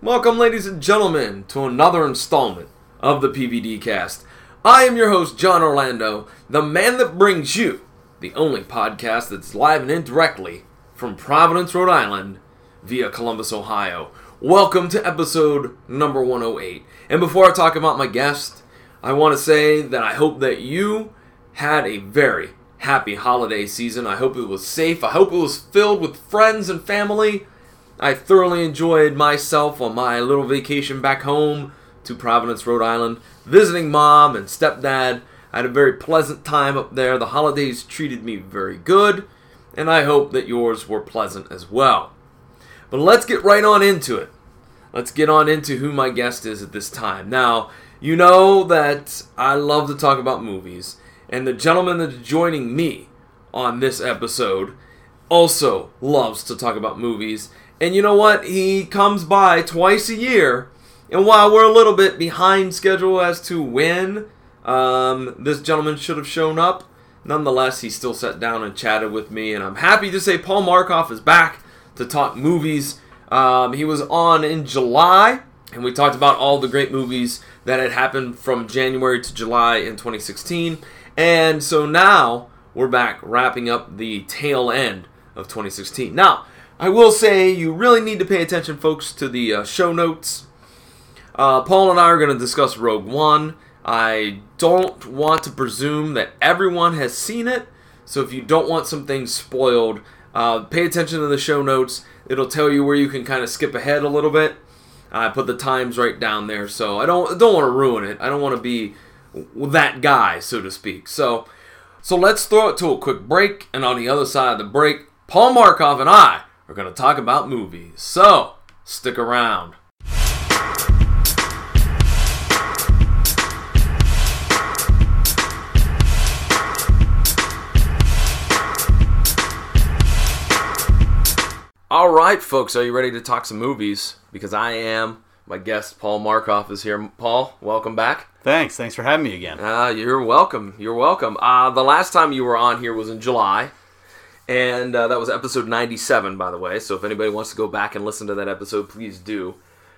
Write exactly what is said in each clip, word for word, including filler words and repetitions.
Welcome, ladies and gentlemen, to another installment of the P V D Cast. I am your host, John Orlando, the man that brings you the only podcast that's live and indirectly from Providence, Rhode Island, via Columbus, Ohio. Welcome to episode number one oh eight. And before I talk about my guest, I want to say that I hope that you had a very happy holiday season. I hope it was safe. I hope it was filled with friends and family. I thoroughly enjoyed myself on my little vacation back home to Providence, Rhode Island, visiting mom and stepdad. I had a very pleasant time up there. The holidays treated me very good, and I hope that yours were pleasant as well. But let's get right on into it. Let's get on into who my guest is at this time. Now, you know that I love to talk about movies, and the gentleman that's joining me on this episode also loves to talk about movies. And you know what? He comes by twice a year, and while we're a little bit behind schedule as to when um, this gentleman should have shown up, nonetheless, he still sat down and chatted with me, and I'm happy to say Paul Markoff is back to talk movies. Um, he was on in July, and we talked about all the great movies that had happened from January to July in twenty sixteen, and so now we're back wrapping up the tail end of twenty sixteen. Now, I will say you really need to pay attention, folks, to the uh, show notes. Uh, Paul and I are going to discuss Rogue One. I don't want to presume that everyone has seen it, so if you don't want some things spoiled, uh, pay attention to the show notes. It'll tell you where you can kind of skip ahead a little bit. I put the times right down there, so I don't don't want to ruin it. I don't want to be that guy, so to speak. So, so let's throw it to a quick break, and on the other side of the break, Paul Markoff and I are going to talk about movies. So, stick around. All right, folks, are you ready to talk some movies? Because I am. My guest, Paul Markoff, is here. Paul, welcome back. Thanks. Thanks for having me again. Uh, you're welcome. You're welcome. Uh, the last time you were on here was in July, and uh, that was episode ninety-seven, by the way. So if anybody wants to go back and listen to that episode, please do.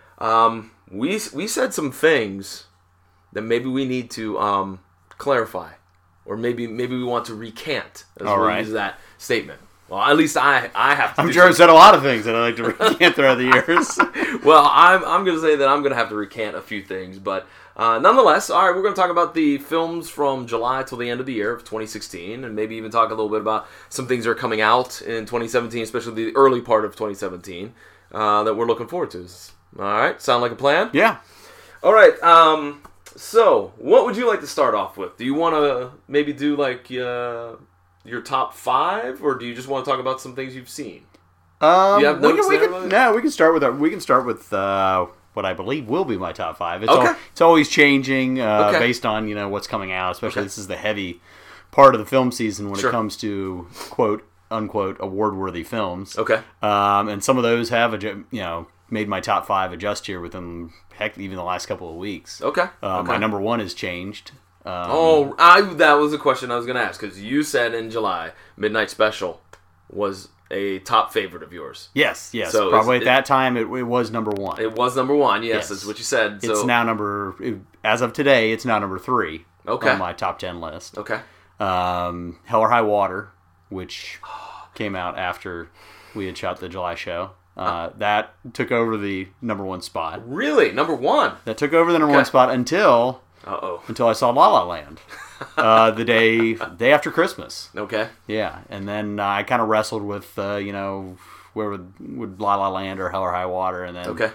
Um, we we said some things that maybe we need to um, clarify, or maybe maybe we want to recant, as All we'll right. use that statement. Well, at least I I have to. I'm do sure I've said a lot of things that I like to recant throughout the years. Well, I'm I'm going to say that I'm going to have to recant a few things, but uh, nonetheless, all right, we're going to talk about the films from July till the end of the year of twenty sixteen, and maybe even talk a little bit about some things that are coming out in twenty seventeen, especially the early part of twenty seventeen, uh, that we're looking forward to. All right, sound like a plan? Yeah. All right, um, so what would you like to start off with? Do you want to maybe do like uh, your top five, or do you just want to talk about some things you've seen? Um, You have we notes can, we there, can, William? no, we can start with our, we can start with uh, what I believe will be my top five. It's Okay. al- it's always changing uh, Okay. based on you know what's coming out. Especially Okay. this is the heavy part of the film season when Sure. it comes to quote unquote award worthy films. Okay. Um, and some of those have adju- you know made my top five adjust here within heck even the last couple of weeks. Okay. Uh, okay. My number one has changed. Um, Oh, I that was a question I was going to ask, because you said in July, Midnight Special was a top favorite of yours. Yes, yes. So Probably is- at that time, it, it was number one. It was number one, yes, Yes. that's what you said. So, It's now number, as of today, it's now number three Okay. on my top ten list. Okay. Um, Hell or High Water, which came out after we had shot the July show. Uh, that took over the number one spot. Really? Number one? That took over the number Okay. one spot until Uh-oh. until I saw La La Land, uh, the day day after Christmas. Okay. Yeah, and then uh, I kind of wrestled with, uh, you know, where would, would La La Land or Hell or High Water, and then Okay.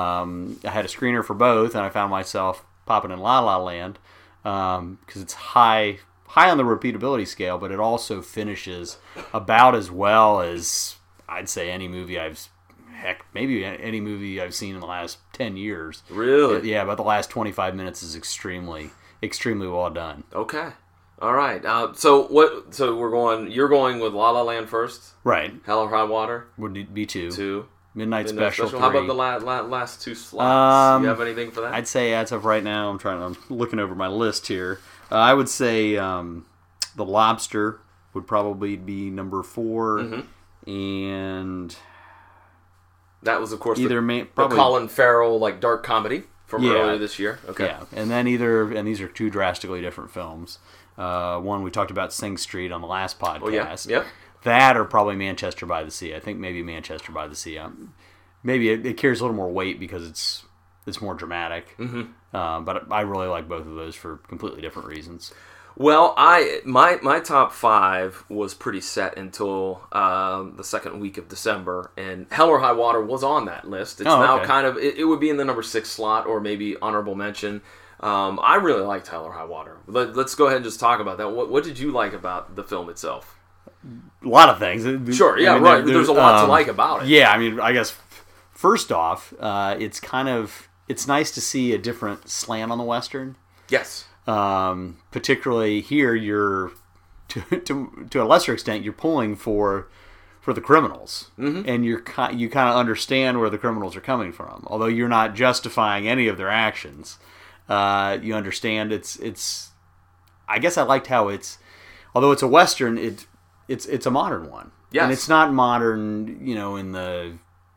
um, I had a screener for both, and I found myself popping in La La Land because it's high high on the repeatability scale, but it also finishes about as well as I'd say any movie I've heck maybe any movie I've seen in the last ten years. Really? Yeah, about the last twenty-five minutes is extremely extremely well done. Okay. All right. Uh, so what? So we're going. You're going with La La Land first. Right, Hell or High Water. would be two. Two. Midnight, Midnight Special. Special. How three. about the la- la- last two slots? Um, you have anything for that? I'd say as of right now, I'm trying. I'm looking over my list here. Uh, I would say um, The Lobster would probably be number four, Mm-hmm. and That was, of course, either the, ma- the probably, Colin Farrell like dark comedy from Yeah. earlier this year. Okay. Yeah, and then either, and these are two drastically different films. Uh, one we talked about, Sing Street, on the last podcast. Oh, yeah. Yep. That or probably Manchester by the Sea. I think maybe Manchester by the Sea. Um, maybe it, it carries a little more weight because it's it's more dramatic. Mm-hmm. Uh, but I really like both of those for completely different reasons. Well, I my my top five was pretty set until um, the second week of December, and Hell or High Water was on that list. It's Oh, now okay. kind of it, it would be in the number six slot or maybe honorable mention. Um, I really liked Hell or High Water. Let, let's go ahead and just talk about that. What, what did you like about the film itself? A lot of things. Sure, yeah, I mean, right. there- There's a lot um, to like about it. Yeah, I mean, I guess first off, uh, it's kind of it's nice to see a different slant on the Western. Yes. Um, particularly here, you're to, to to a lesser extent, you're pulling for for the criminals, mm-hmm. and you're ki- you kind of understand where the criminals are coming from. Although you're not justifying any of their actions, uh, you understand it's it's. I guess I liked how it's, although it's a Western, it it's it's a modern one. Yes. And it's not modern, you know, in the.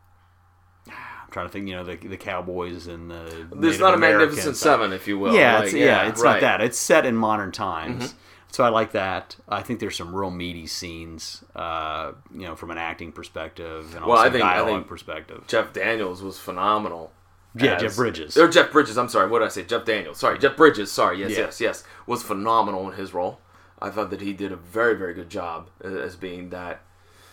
I'm trying to think, you know, the the cowboys and the. There's Native not a American Magnificent stuff. Seven, if you will. Yeah, Like, it's, yeah, it's right. not that. It's set in modern times, Mm-hmm. so I like that. I think there's some real meaty scenes, uh, you know, from an acting perspective and Well, also I think- I dialogue think- perspective. Jeff Daniels was phenomenal. Yeah, as- Jeff Bridges. Or Jeff Bridges, I'm sorry. What did I say? Jeff Daniels. Sorry, Jeff Bridges. Sorry, yes, Yeah. yes, yes. Was phenomenal in his role. I thought that he did a very, very good job as being that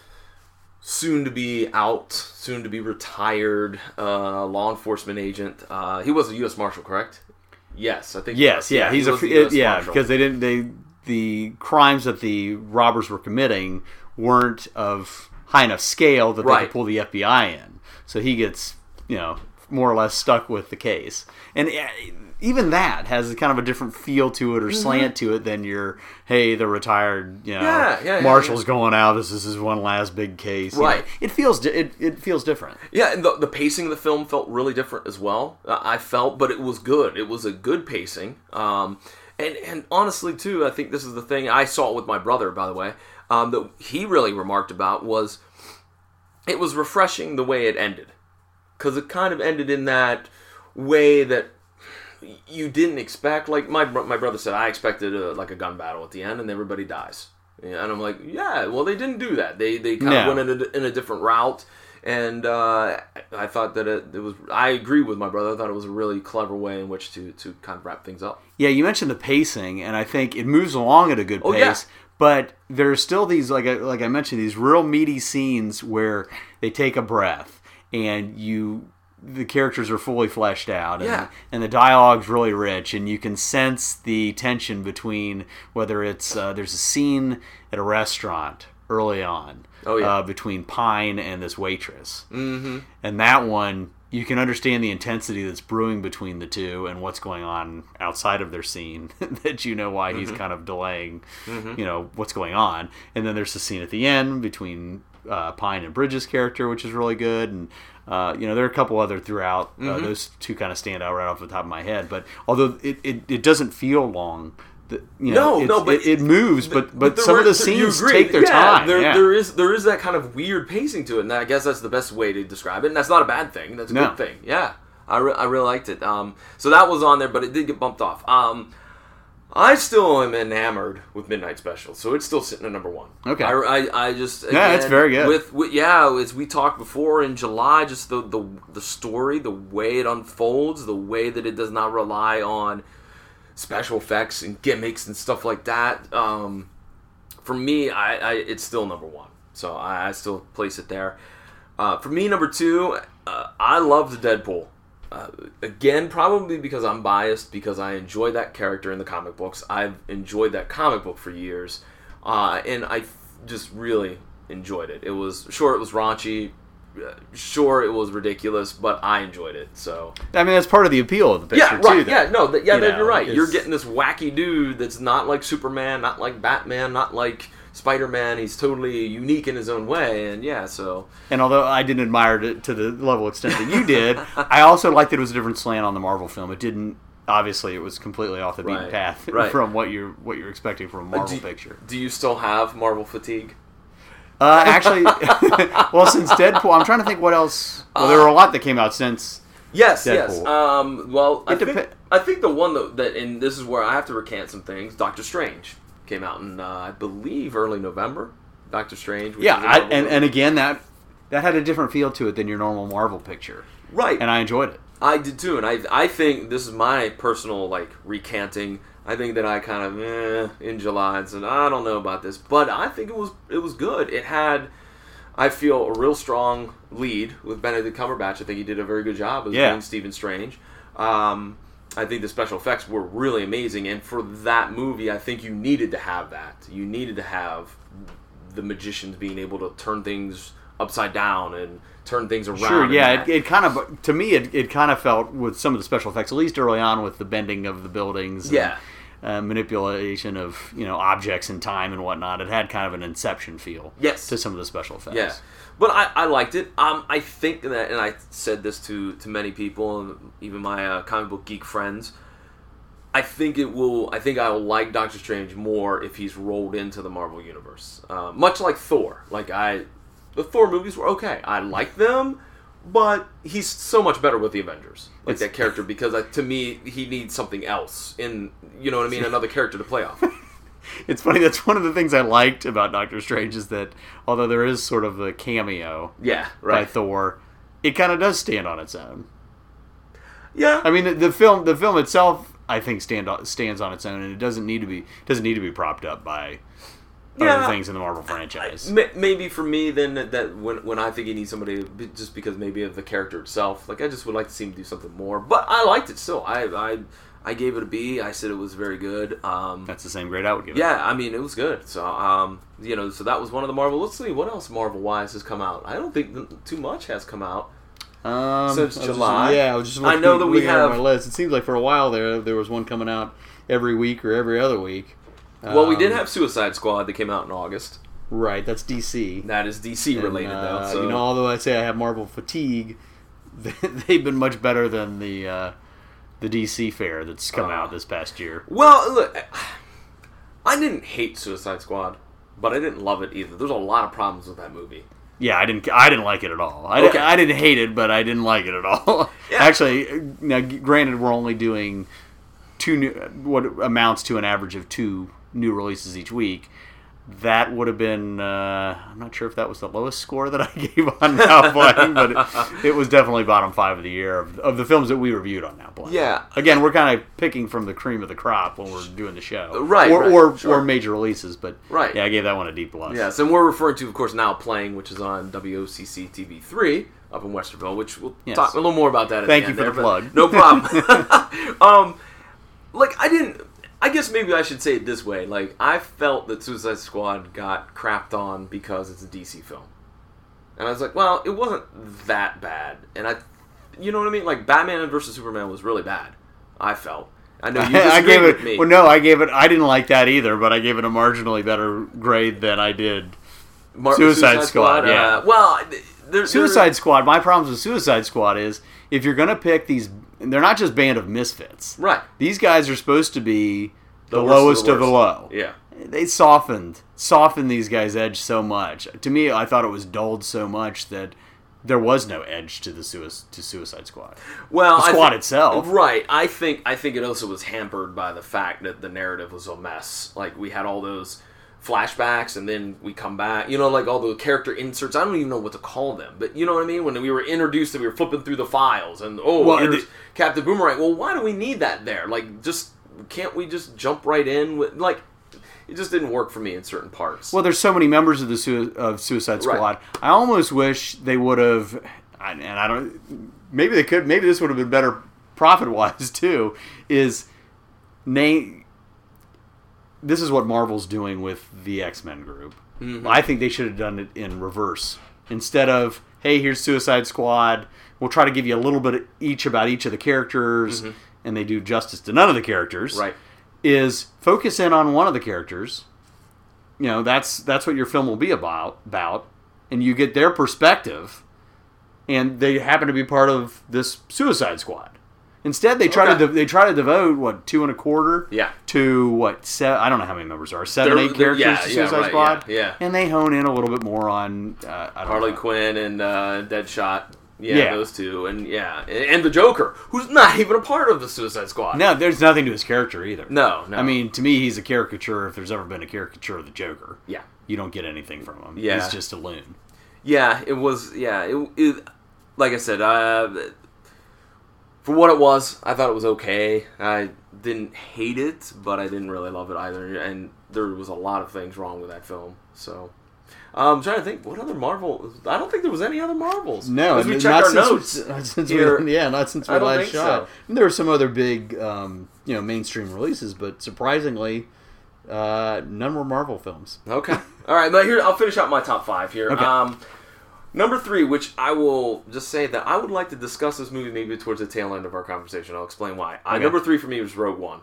soon to be out, soon to be retired uh, law enforcement agent. Uh, he was a U S Marshal, correct? Yes, I think. he Yes, was. yeah, he's he a was the U S yeah Marshal. because they didn't they the crimes that the robbers were committing weren't of high enough scale that they Right. could pull the F B I in. So he gets, you know, more or less stuck with the case. And uh, even that has kind of a different feel to it or slant to it than your, hey, the retired, you know, Yeah, yeah, yeah, Marshall's yeah. going out. This is his one last big case. you Right. know. It feels di- it, it feels different. Yeah, and the, the pacing of the film felt really different as well. Uh, I felt, but it was good. It was a good pacing. Um, and, and honestly, too, I think this is the thing. I saw it with my brother, by the way, um, that he really remarked about was it was refreshing the way it ended. Because it kind of ended in that way that you didn't expect. Like my bro- my brother said, I expected a, like a gun battle at the end and everybody dies. Yeah, and I'm like, yeah, well, they didn't do that. They they kind No. of went in a, in a different route. And uh, I thought that it, it was. I agree with my brother. I thought it was a really clever way in which to, to kind of wrap things up. Yeah, you mentioned the pacing, and I think it moves along at a good Oh, pace. yeah. But there's still these, like I, like I mentioned, these real meaty scenes where they take a breath, and you, the characters are fully fleshed out, and, Yeah. and the dialogue's really rich, and you can sense the tension between whether it's uh, there's a scene at a restaurant early on, Oh, yeah. uh, between Pine and this waitress, mm-hmm. and that one. You can understand the intensity that's brewing between the two and what's going on outside of their scene that you know why he's Mm-hmm. kind of delaying, you know, what's going on. And then there's the scene at the end between uh, Pine and Bridges' character, which is really good. And, uh, you know, there are a couple other throughout. Uh, Mm-hmm. those two kind of stand out right off the top of my head. But although it, it, it doesn't feel long, the, you know, No, it's- no, but it, it moves, but, but there some were- of the there- you scenes agree. take their yeah, time. There, yeah. there is there is that kind of weird pacing to it, and I guess that's the best way to describe it. And that's not a bad thing. That's a No. good thing. Yeah, I, re- I really liked it. Um, so that was on there, but it did get bumped off. Um, I still am enamored with Midnight Special, so it's still sitting at number one. Okay. I, I, I just Yeah, it's again, very good. With, with yeah, as we talked before in July, just the the the story, the way it unfolds, the way that it does not rely on special effects and gimmicks and stuff like that. Um, for me, I, I it's still number one, so I, I still place it there. Uh, for me, number two, uh, I love the Deadpool. Uh, again, probably because I'm biased, because I enjoy that character in the comic books. I've enjoyed that comic book for years, uh, and I just really enjoyed it. It was sure it was raunchy. Uh, Sure, it was ridiculous, but I enjoyed it. So I mean, that's part of the appeal of the picture, yeah, right. too. though. Yeah, no, th- yeah, You then know, you're right. You're it's- getting this wacky dude that's not like Superman, not like Batman, not like Spider-Man. He's totally unique in his own way, and yeah, so And although I didn't admire it to the level extent that you did, I also liked that it was a different slant on the Marvel film. It didn't. Obviously, it was completely off the beaten Right, path right. from what you're what you're expecting from a Marvel do, picture. do you still have Marvel fatigue? Uh, actually, well, since Deadpool, I'm trying to think what else. Well, there were a lot that came out since. Yes, Deadpool. yes. Um, well, I It think, depe- I think the one that, that, and this is where I have to recant some things, Doctor Strange came out in, uh, I believe, early November. Doctor Strange. Which Yeah, is a I, Marvel and, movie. and again, that that had a different feel to it than your normal Marvel picture. Right. And I enjoyed it. I did too, and I I think this is my personal like recanting. I think that I kind of eh, in July and said I don't know about this, but I think it was it was good. It had, I feel, a real strong lead with Benedict Cumberbatch. I think he did a very good job as Yeah. being Stephen Strange. Um, I think the special effects were really amazing, and for that movie, I think you needed to have that. You needed to have the magicians being able to turn things upside down and turn things around. Sure, and yeah, that. it, it kind of, to me, it, it kind of felt with some of the special effects, at least early on with the bending of the buildings. And, Yeah. Uh, manipulation of, you know, objects in time and whatnot. It had kind of an Inception feel. Yes. To some of the special effects. Yeah, but I, I liked it. Um, I think that, and I said this to, to many people, and even my uh, comic book geek friends. I think it will. I think I will like Doctor Strange more if he's rolled into the Marvel universe. Uh, much like Thor. Like I, the Thor movies were okay. I liked them, but he's so much better with the Avengers, like It's- that character, because I, to me he needs something else in. You know what I mean? Another character to play off. It's funny, that's one of the things I liked about Doctor Strange is that, although there is sort of the cameo Yeah, by right. Thor, it kind of does stand on its own. Yeah, I mean, the, the film, the film itself, I think stand on, stands on its own, and it doesn't need to be doesn't need to be propped up by Yeah. other things in the Marvel franchise. Ma- Maybe for me, then that, that when when I think he needs somebody, b- just because maybe of the character itself, like I just would like to see him do something more. But I liked it still. I I, I gave it a B. I said it was very good. Um, That's the same grade I would give it. yeah, I mean it was good. So um, you know, so that was one of the Marvel. Let's see what else Marvel wise has come out. I don't think th- too much has come out. Um, Since I was just- July? yeah, I was just I looking, know that we looking at have- my list. It seems like for a while there, there was one coming out every week or every other week. Well, we did Um, have Suicide Squad that came out in August. Right, that's D C. That is D C related And, though. uh, So you know, although I say I have Marvel fatigue, they've been much better than the uh, the D C fare that's come Uh. out this past year. Well, look, I didn't hate Suicide Squad, but I didn't love it either. There's a lot of problems with that movie. Yeah, I didn't. I didn't like it at all. I, Okay. didn't, I didn't hate it, but I didn't like it at all. Yeah. Actually, now granted, we're only doing two new, what amounts to an average of two new releases each week. That would have been. Uh, I'm not sure if that was the lowest score that I gave on Now Playing, but it, it was definitely bottom five of the year of, of the films that we reviewed on Now Playing. Yeah. Again, we're kind of picking from the cream of the crop when we're doing the show, Right, Or right, or, sure. or major releases, but Right. Yeah, I gave that one a D plus. Yes, and we're referring to, of course, Now Playing, which is on W O C C T V three up in Westerville, which we'll Yes. talk a little more about that at Thank the you end for there, the but plug. No problem. um, like, I didn't... I guess maybe I should say it this way. Like, I felt that Suicide Squad got crapped on because it's a D C film. And I was like, well, it wasn't that bad. And I... You know what I mean? Like, Batman versus Superman was really bad, I felt. I know you disagreed I gave with it. me. Well, no, I gave it. I didn't like that either, but I gave it a marginally better grade than I did. Mar- Suicide Squad, yeah. Uh, well, there, Suicide Squad. My problems with Suicide Squad is if you're gonna pick these, they're not just band of misfits. Right. These guys are supposed to be the, The worst of lowest the of the, worst. low. Yeah. They softened, softened these guys' edge so much. To me, I thought it was dulled so much that there was no edge to the sui- to Suicide Squad. Well, The I squad thi- itself. right? I think I think it also was hampered by the fact that the narrative was a mess. Like we had all those flashbacks, and then we come back. You know, like all the character inserts. I don't even know what to call them, but you know what I mean. When we were introduced, and we were flipping through the files, and oh, Well, here's the- Captain Boomerang. Well, why do we need that there? Like, just can't we just jump right in with like? It just didn't work for me in certain parts. Well, there's so many members of the sui- of Suicide Squad. Right. I almost wish they would have, and I don't. Maybe they could. Maybe this would have been better profit wise too. Is name. This is what Marvel's doing with the X-Men group. Mm-hmm. I think they should have done it in reverse. Instead of, hey, here's Suicide Squad. We'll try to give you a little bit each about each of the characters, Mm-hmm. and they do justice to none of the characters. Right. Is focus in on one of the characters. You know, that's that's what your film will be about, about, and you get their perspective, and they happen to be part of this Suicide Squad. Instead, they try Okay. to de- they try to devote what two and a quarter Yeah. to what seven, I don't know how many members there are seven They're- eight they're- characters yeah, to yeah, Suicide right, Squad. yeah, yeah. And they hone in a little bit more on uh, I don't Harley know. Quinn and uh, Deadshot. Yeah, Yeah. those two, and yeah, and the Joker, who's not even a part of the Suicide Squad. No, there's nothing to his character either. No, no. I mean, to me, he's a caricature. If there's ever been a caricature of the Joker, yeah, you don't get anything from him. Yeah. He's just a loon. yeah, it was. Yeah, it. it like I said, uh, for what it was, I thought it was okay. I didn't hate it, but I didn't really love it either. And there was a lot of things wrong with that film. So um, I'm trying to think, what other Marvel? I don't think there was any other Marvels. No, as we and check not our since, notes. Not since here. we, yeah, not since we I don't last think shot. so. There were some other big, um, you know, mainstream releases, but surprisingly, uh, none were Marvel films. Okay. All right, but here I'll finish out my top five here. Okay. Um, number three, which I will just say that I would like to discuss this movie maybe towards the tail end of our conversation. I'll explain why. Uh, Okay. number three for me was Rogue One.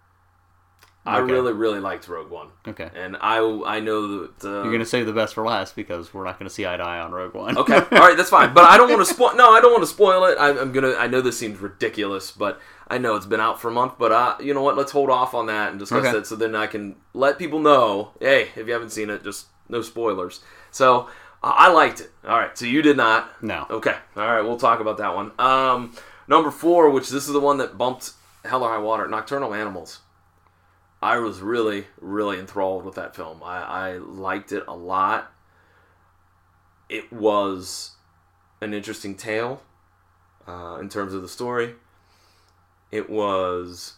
I Okay. really, really liked Rogue One. Okay. And I, I know that... Uh, You're going to save the best for last because we're not going to see eye to eye on Rogue One. Okay, all right, that's fine. But I don't want to spoil... No, I don't want to spoil it. I, I'm gonna... I know this seems ridiculous, but I know it's been out for a month. But uh, you know what? Let's hold off on that and discuss Okay. it so then I can let people know, hey, if you haven't seen it, just no spoilers. So, uh, I liked it. All right, so you did not. No. Okay, all right, we'll talk about that one. Um, number four, which this is the one that bumped Hell or High Water, Nocturnal Animals. I was really, really enthralled with that film. I, I liked it a lot. It was an interesting tale uh, in terms of the story. It was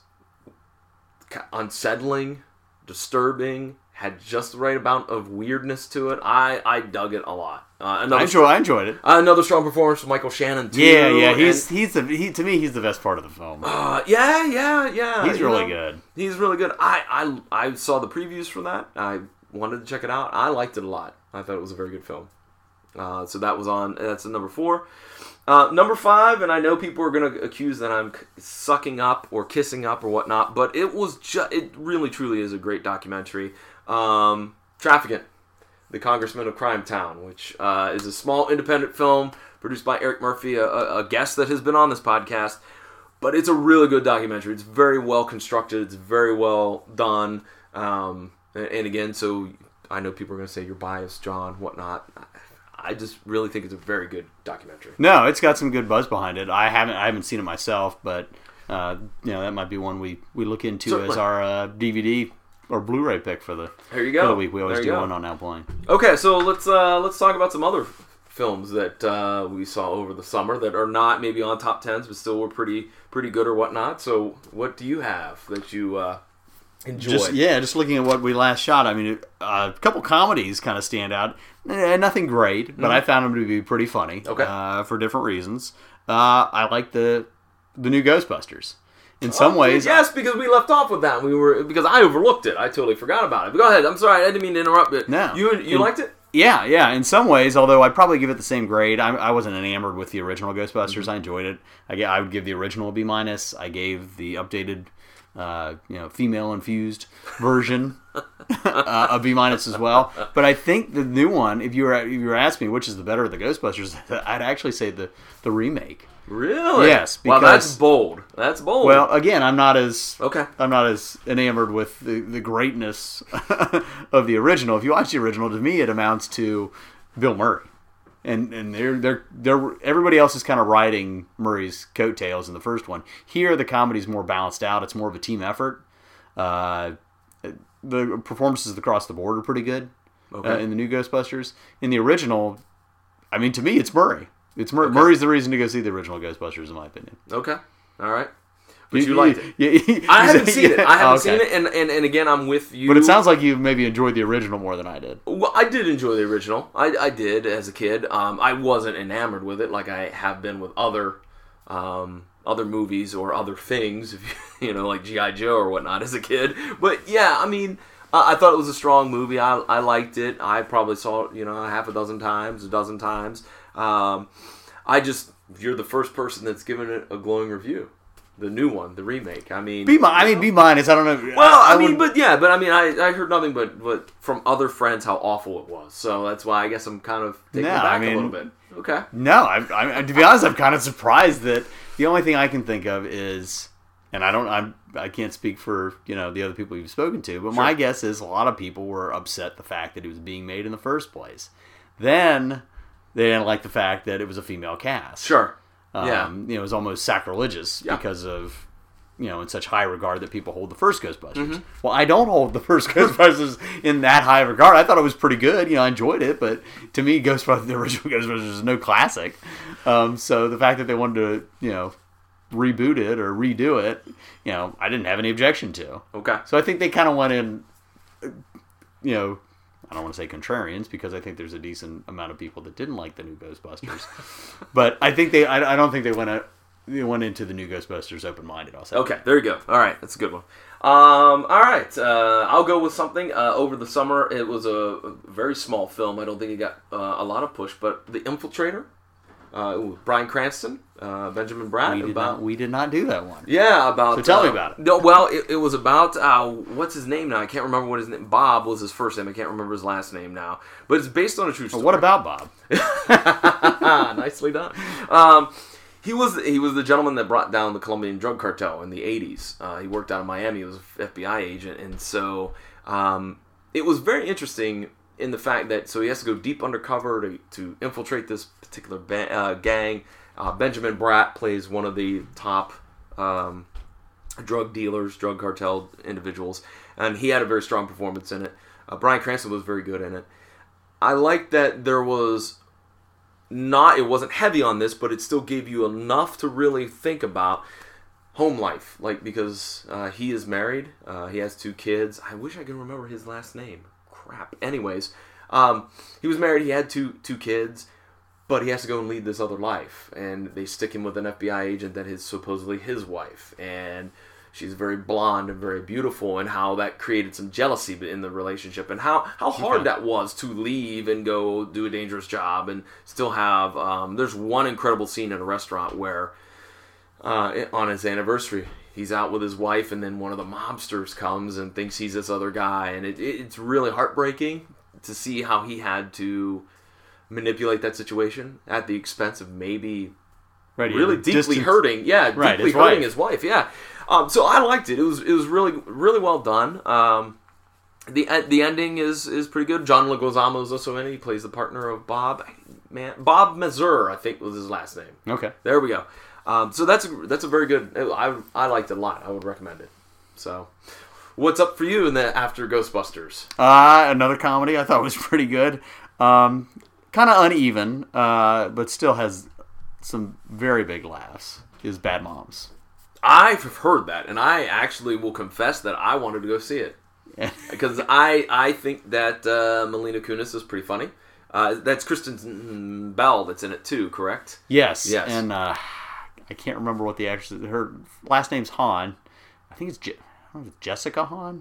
unsettling, disturbing, had just the right amount of weirdness to it. I, I dug it a lot. Uh, another I, enjoy, I enjoyed it. uh, another strong performance from Michael Shannon too. Yeah, yeah. He's and, he's the he to me he's the best part of the film. uh, yeah, yeah, yeah. He's you really know, good. He's really good. I, I I saw the previews for that. I wanted to check it out. I liked it a lot. I thought it was a very good film. Uh, so that was on. That's at number four. Uh, number five, and I know people are going to accuse that I'm sucking up or kissing up or whatnot, but it was just. It really, truly is a great documentary. Um, Trafficant, The Congressman of Crime Town, which uh, is a small independent film produced by Eric Murphy, a, a guest that has been on this podcast. But it's a really good documentary. It's very well constructed. It's very well done. Um, and, and again, so I know people are going to say you're biased, John, whatnot. I just really think it's a very good documentary. No, it's got some good buzz behind it. I haven't I haven't seen it myself, but uh, you know that might be one we, we look into Certainly. as our uh, D V D or Blu-ray pick for the, There you for go. the week. We always There you do go. one on Now Playing. Okay, so let's uh, let's talk about some other f- films that uh, we saw over the summer that are not maybe on top tens, but still were pretty pretty good or whatnot. So, what do you have that you uh, enjoyed? Just yeah, just looking at what we last shot. I mean, uh, a couple comedies kind of stand out. Eh, nothing great, but I found them to be pretty funny. Okay. uh, for different reasons. Uh, I like the the new Ghostbusters. In some Oh, ways, yes, because we left off with that. We were because I overlooked it. I totally forgot about it. But go ahead. I'm sorry. I didn't mean to interrupt. But No. you you In- liked it? Yeah, yeah. In some ways, although I'd probably give it the same grade. I, I wasn't enamored with the original Ghostbusters. Mm-hmm. I enjoyed it. I, ga- I would give the original a B minus. I gave the updated, uh, you know, female infused version uh, a B minus as well. But I think the new one, if you were if you were asking me which is the better of the Ghostbusters, I'd actually say the the remake. Really? Yes, Well, that's because- bold. That's bold. Well, again, I'm not as okay. I'm not as enamored with the, the greatness of the original. If you watch the original, to me, it amounts to Bill Murray, and and they're they're they're everybody else is kind of riding Murray's coattails in the first one. Here, the comedy's more balanced out. It's more of a team effort. Uh, the performances across the board are pretty good Okay. uh, in the new Ghostbusters. In the original, I mean, to me, it's Murray. It's Murray. Okay. Murray's the reason to go see the original Ghostbusters, in my opinion. Okay. All right. But you, liked it. Yeah, I haven't seen it. I haven't Oh, okay. seen it, and, and and again, I'm with you. But it sounds like you maybe enjoyed the original more than I did. Well, I did enjoy the original. I, I did as a kid. Um, I wasn't enamored with it like I have been with other um, other movies or other things, if you, you know, like G I. Joe or whatnot as a kid. But yeah, I mean, uh, I thought it was a strong movie. I I liked it. I probably saw it, you know, a half a dozen times, a dozen times. Um, I just, you're the first person that's given it a glowing review. the new one, the remake. I mean, B minus. I mean, B minus. I don't know. Well, I, I, I mean, would... but yeah, but I mean, I, I heard nothing but, but from other friends how awful it was. So that's why I guess I'm kind of taking no, it back I mean, a little bit. Okay. No, I, I, to be honest, I'm kind of surprised that the only thing I can think of is, and I don't, I'm, I can't speak for you know the other people you've spoken to, but sure. my guess is a lot of people were upset the fact that it was being made in the first place. Then they didn't like the fact that it was a female cast. Sure. Um, yeah. You know, it was almost sacrilegious yeah. because of, you know, in such high regard that people hold the first Ghostbusters. Mm-hmm. Well, I don't hold the first Ghostbusters in that high regard. I thought it was pretty good. You know, I enjoyed it, but to me, Ghostbusters, the original Ghostbusters is no classic. Um, so the fact that they wanted to, you know, reboot it or redo it, you know, I didn't have any objection to. Okay. So I think they kind of went in, you know, I don't want to say contrarians because I think there's a decent amount of people that didn't like the new Ghostbusters, but I think they, I, I don't think they went, a, they went into the new Ghostbusters open-minded. I'll say. Okay, there you go. All right, that's a good one. Um, all right, uh, I'll go with something. Uh, over the summer, it was a, a very small film. I don't think it got uh, a lot of push, but The Infiltrator. Uh, ooh, Bryan Cranston, uh, Benjamin Bratt. We did, about, not, we did not do that one. Yeah, about... So tell uh, me about it. No, well, it, it was about... Uh, what's his name now? I can't remember what his name... Bob was his first name. I can't remember his last name now. But it's based on a true story. Well, what about Bob? Nicely done. Um, he was he was the gentleman that brought down the Colombian drug cartel in the eighties. Uh, he worked out of Miami. He was an F B I agent. And so um, it was very interesting... in the fact that, so he has to go deep undercover to, to infiltrate this particular ba- uh, gang. Uh, Benjamin Bratt plays one of the top um, drug dealers, drug cartel individuals, and he had a very strong performance in it. Uh, Bryan Cranston was very good in it. I like that there was not, it wasn't heavy on this, but it still gave you enough to really think about home life, like, because uh, he is married, uh, he has two kids. I wish I could remember his last name. Crap. Anyways, um, he was married. He had two two kids, but he has to go and lead this other life. And they stick him with an F B I agent that is supposedly his wife, and she's very blonde and very beautiful. And how that created some jealousy in the relationship, and how how hard okay. that was to leave and go do a dangerous job and still have. Um, there's one incredible scene at a restaurant where uh, on his anniversary, he's out with his wife, and then one of the mobsters comes and thinks he's this other guy. And it, it, it's really heartbreaking to see how he had to manipulate that situation at the expense of maybe right, really deeply distance. hurting. Yeah, right, deeply his hurting wife. his wife. Yeah. Um, so I liked it. It was it was really really well done. Um, the the ending is is pretty good. John Leguizamo is also in it. He plays the partner of Bob. Man, Bob Mazur, I think was his last name. Okay. There we go. Um, so that's a, that's a very good. I I liked it a lot. I would recommend it. So, what's up for you in the after Ghostbusters? Uh, another comedy I thought was pretty good. Um, kind of uneven, uh, but still has some very big laughs. Is Bad Moms. I've heard that, and I actually will confess that I wanted to go see it because I I think that uh, Melina Kunis is pretty funny. Uh, that's Kristen Bell that's in it too, correct? Yes. Yes. And. Uh, I can't remember what the actress. Her last name's Hahn. I think it's, Je- I don't know, Jessica Hahn.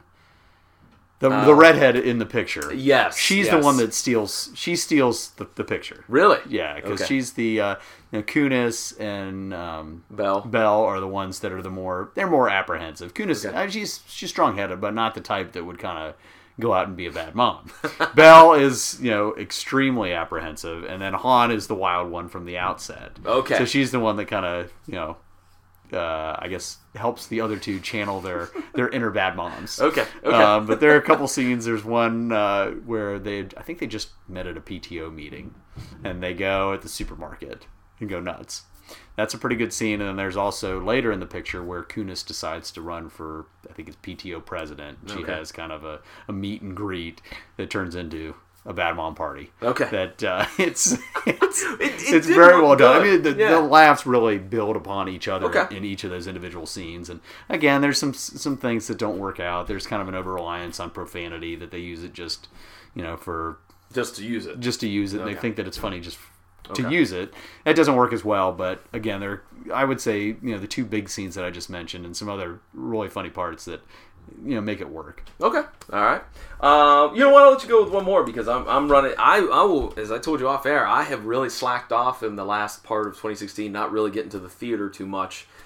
The uh, the redhead in the picture. Yes, she's yes. the one that steals. She steals the, the picture. Really? Yeah, because okay. she's the uh, you know, Kunis and um, Bell. Bell are the ones that are the more. They're more apprehensive. Kunis, okay. uh, she's she's strong headed, but not the type that would kind of go out and be a bad mom. Belle is, you know, extremely apprehensive, and then Hahn is the wild one from the outset. Okay. So she's the one that kind of, you know, uh, I guess helps the other two channel their, their inner bad moms. Okay. Okay. Um, but there are a couple scenes. There's one uh, where they, I think they just met at a P T O meeting, and they go at the supermarket and go nuts. That's a pretty good scene. And then there's also later in the picture where Kunis decides to run for, I think it's P T O president. She okay. has kind of a, a meet and greet that turns into a bad mom party. Okay. That uh, it's it's, it, it it's very well done. good. I mean, the, yeah. the laughs really build upon each other okay. in each of those individual scenes. And again, there's some some things that don't work out. There's kind of an over reliance on profanity that they use it just, you know, for just to use it, just to use it. Okay. And they think that it's funny just to okay. use it. It doesn't work as well, but again, there I would say, you know, the two big scenes that I just mentioned and some other really funny parts that, you know, make it work. Okay, all right. Uh, you know what? I'll let you go with one more because I'm I'm running. I I will, as I told you off air, I have really slacked off in the last part of twenty sixteen, not really getting to the theater too much.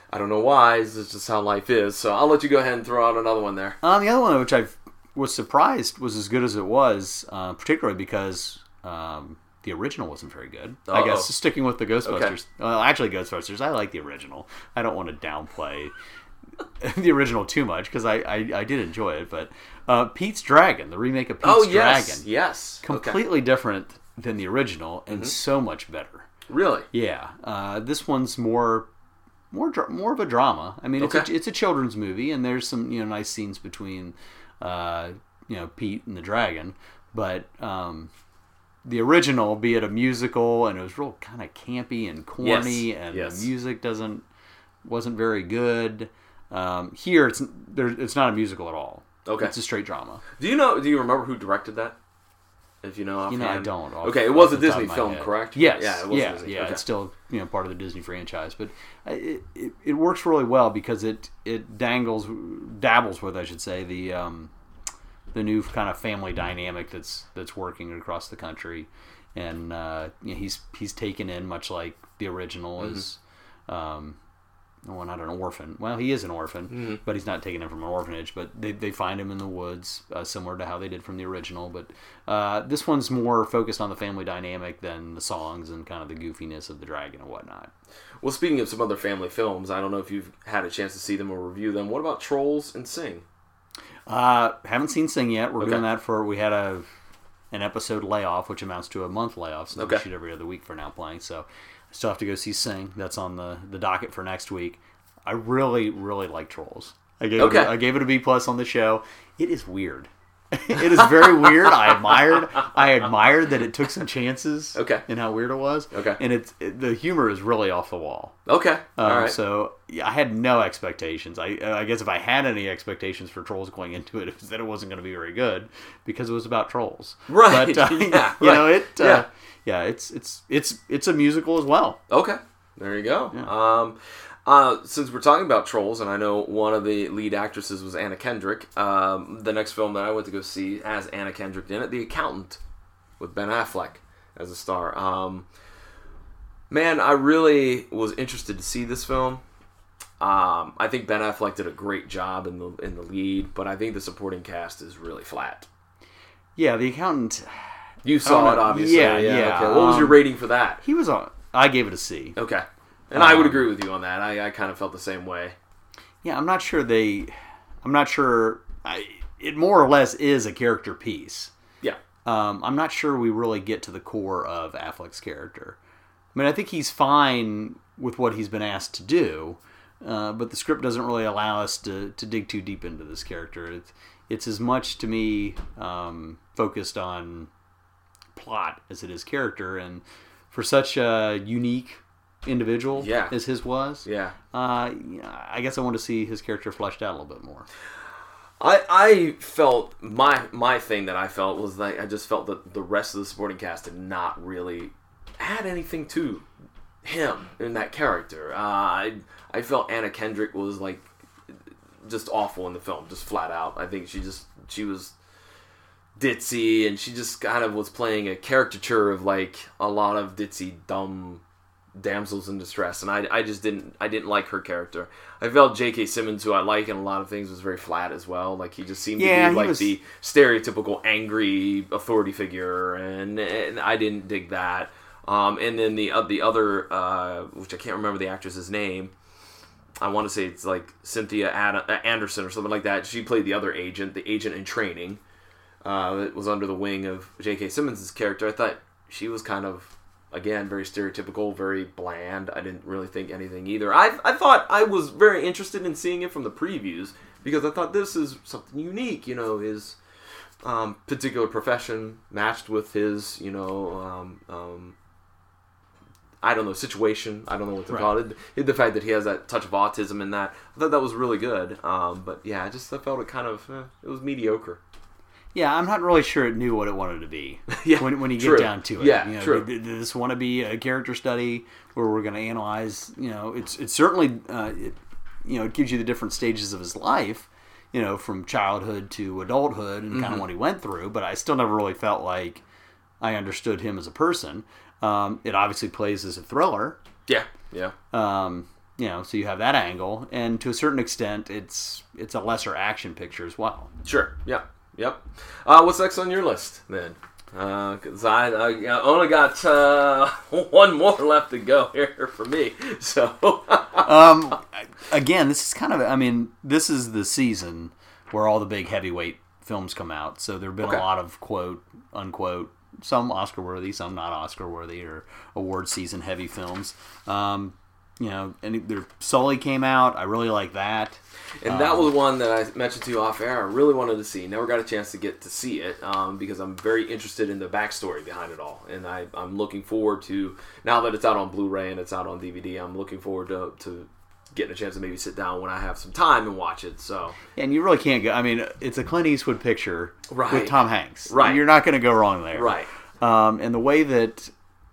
I don't know why. This is just how life is. So I'll let you go ahead and throw out another one there. Um, the other one, which I was surprised was as good as it was, uh, particularly because um, the original wasn't very good. Uh-oh. I guess sticking with the Ghostbusters. Okay. Well, actually, Ghostbusters. I like the original. I don't want to downplay the original too much because I, I, I did enjoy it. But uh, Pete's Dragon, the remake of Pete's oh, yes. Dragon, yes, completely okay. different than the original and mm-hmm. so much better. Really? Yeah. Uh, this one's more. More, more of a drama. I mean, it's okay. a, it's a children's movie, and there's some you know nice scenes between, uh, you know, Pete and the dragon. But um, the original, be it a musical, and it was real kind of campy and corny, yes. and yes. the music doesn't wasn't very good. Um, here, it's there, it's not a musical at all. Okay, it's a straight drama. Do you know? Do you remember who directed that? If you know, you know, I don't. Off, okay, it was a Disney film, correct? Yes. Yeah, it was yeah, Disney. yeah. Okay. It's still you know part of the Disney franchise, but it, it it works really well because it it dangles, dabbles with, I should say, the um, the new kind of family dynamic that's that's working across the country, and uh, you know, he's he's taken in much like the original mm-hmm. is. Um, Well, not an orphan. Well, he is an orphan, mm-hmm. but he's not taken in from an orphanage. But they they find him in the woods, uh, similar to how they did from the original. But uh, this one's more focused on the family dynamic than the songs and kind of the goofiness of the dragon and whatnot. Well, speaking of some other family films, I don't know if you've had a chance to see them or review them. What about Trolls and Sing? Uh, haven't seen Sing yet. We're okay. doing that for, we had a an episode layoff, which amounts to a month layoff, since okay. we shoot every other week for Now Playing. So I still have to go see Sing. That's on the, the docket for next week. I really, really like Trolls. I gave okay. it a, I gave it a B plus on the show. It is weird. It is very weird. I admired I admired that it took some chances okay. in how weird it was. Okay. And it's it, the humor is really off the wall. Okay. Uh, All right. So yeah, I had no expectations. I I guess if I had any expectations for Trolls going into it, it was that it wasn't going to be very good because it was about trolls. Right. But uh, yeah, you right. know it. Uh, yeah. Yeah. It's it's it's it's a musical as well. Okay. There you go. Yeah. Um. Uh, since we're talking about Trolls, and I know one of the lead actresses was Anna Kendrick, um, the next film that I went to go see has Anna Kendrick in it, The Accountant, with Ben Affleck as a star. Um, man, I really was interested to see this film. Um, I think Ben Affleck did a great job in the in the lead, but I think the supporting cast is really flat. Yeah, The Accountant. You saw it, obviously. Yeah, yeah. yeah. Okay. What was your rating for that? He was on. I gave it a C. Okay. And I would agree with you on that. I, I kind of felt the same way. Yeah, I'm not sure they... I'm not sure... I, it more or less is a character piece. Yeah. Um, I'm not sure we really get to the core of Affleck's character. I mean, I think he's fine with what he's been asked to do, uh, but the script doesn't really allow us to, to dig too deep into this character. It's, it's as much, to me, um, focused on plot as it is character, and for such a unique... individual yeah. as his was. Yeah. Uh, I guess I want to see his character fleshed out a little bit more. I I felt my my thing that I felt was like I just felt that the rest of the supporting cast did not really add anything to him in that character. Uh, I I felt Anna Kendrick was like just awful in the film, just flat out. I think she just she was ditzy, and she just kind of was playing a caricature of like a lot of ditzy, dumb damsels in distress, and I, I just didn't I didn't like her character. I felt J K. Simmons, who I like in a lot of things, was very flat as well. Like he just seemed yeah, to be like was... the stereotypical angry authority figure, and, and I didn't dig that. Um, and then the uh, the other, uh, which I can't remember the actress's name. I want to say it's like Cynthia Ad- Anderson or something like that. She played the other agent, the agent in training. Uh, it was under the wing of J K. Simmons' character. I thought she was kind of, again, very stereotypical, very bland. I didn't really think anything either. I I thought I was very interested in seeing it from the previews because I thought this is something unique, you know, his um, particular profession matched with his, you know, um, um, I don't know, situation. I don't know what to right. call it. The fact that he has that touch of autism in that, I thought that was really good. Um, but yeah, I just I felt it kind of, eh, it was mediocre. Yeah, I'm not really sure it knew what it wanted to be. yeah, when when you true. get down to it, yeah, you know, true. Did, did this want to be a character study where we're going to analyze? You know, it's it's certainly uh, it, you know it gives you the different stages of his life, you know, from childhood to adulthood and mm-hmm. kind of what he went through. But I still never really felt like I understood him as a person. Um, it obviously plays as a thriller. Yeah, yeah. Um, you know, so you have that angle, and to a certain extent, it's it's a lesser action picture as well. Sure. Yep. Yep. Uh, what's next on your list then? Because uh, I, I only got uh, one more left to go here for me. So, um, again, this is kind of, I mean, this is the season where all the big heavyweight films come out. So there have been okay. a lot of quote, unquote, some Oscar-worthy, some not Oscar-worthy, or award season heavy films. Um, you know, and there, Sully came out. I really like that. And that was one that I mentioned to you off air. I really wanted to see. Never got a chance to get to see it um, because I'm very interested in the backstory behind it all. And I, I'm looking forward to, now that it's out on Blu-ray and it's out on D V D, I'm looking forward to, to getting a chance to maybe sit down when I have some time and watch it. So, and you really can't go, I mean, it's a Clint Eastwood picture right. with Tom Hanks. Right. You're not going to go wrong there. Right. Um, and the way that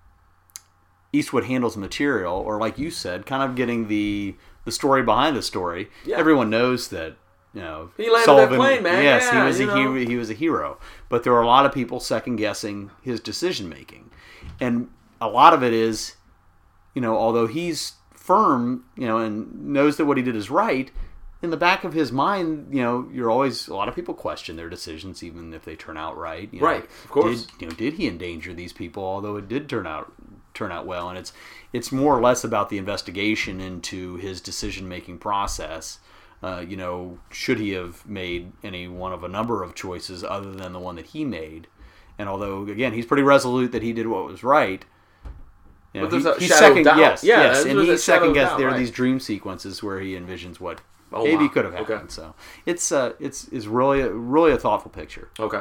Eastwood handles material, or like you said, kind of getting the the story behind the story. Yeah. Everyone knows that, you know, he landed Sullivan, that plane, man. Yes, yeah, he was a know. he, he was a hero. But there are a lot of people second guessing his decision making, and a lot of it is, you know, although he's firm, you know, and knows that what he did is right, in the back of his mind, you know, you're always, a lot of people question their decisions, even if they turn out right. You know, right, of course. Did, you know, did he endanger these people? Although it did turn out turn out well, and it's it's more or less about the investigation into his decision making process. Uh, you know, should he have made any one of a number of choices other than the one that he made? And although, again, he's pretty resolute that he did what was right. You know, but there's he, a he's shadow second, of doubt. yes, yeah, yes, and he's second guessed. Doubt, there right. are these dream sequences where he envisions what oh, maybe wow. could have happened. Okay. So it's uh, it's is really really a thoughtful picture. Okay.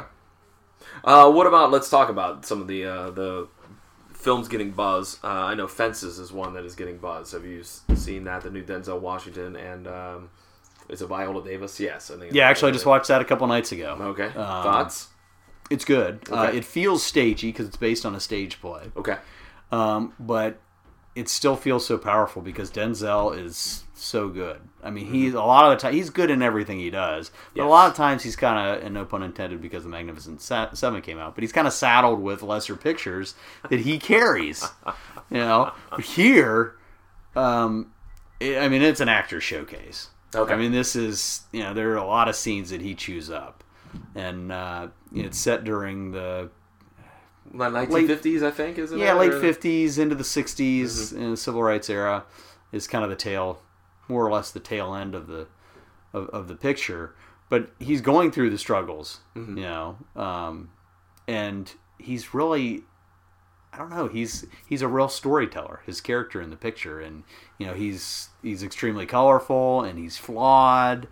Uh, what about? Let's talk about some of the uh, the films getting buzz. Uh, I know Fences is one that is getting buzz. Have you seen that? The new Denzel Washington and um, is it Viola Davis? Yes, I think. Yeah, actually, I just watched that a couple nights ago. Okay. Um, Thoughts? It's good. Okay. Uh, it feels stagey because it's based on a stage play. Okay. Um, but it still feels so powerful because Denzel is so good. I mean, he's a lot of the time he's good in everything he does. But Yes. a lot of times he's kind of, and no pun intended, because the Magnificent Seven came out. But he's kind of saddled with lesser pictures that he carries. You know, but here, um, it, I mean, it's an actor showcase. Okay. I mean, this is, you know, there are a lot of scenes that he chews up, and uh, it's set during the nineteen fifties, I think, isn't yeah, it? late Or- fifties into the sixties, Mm-hmm. in the civil rights era, is kind of the tail, more or less the tail end of the of, of the picture. But he's going through the struggles, Mm-hmm. you know, um, and he's really, I don't know, he's he's a real storyteller. His character in the picture, and you know, he's he's extremely colorful and he's flawed,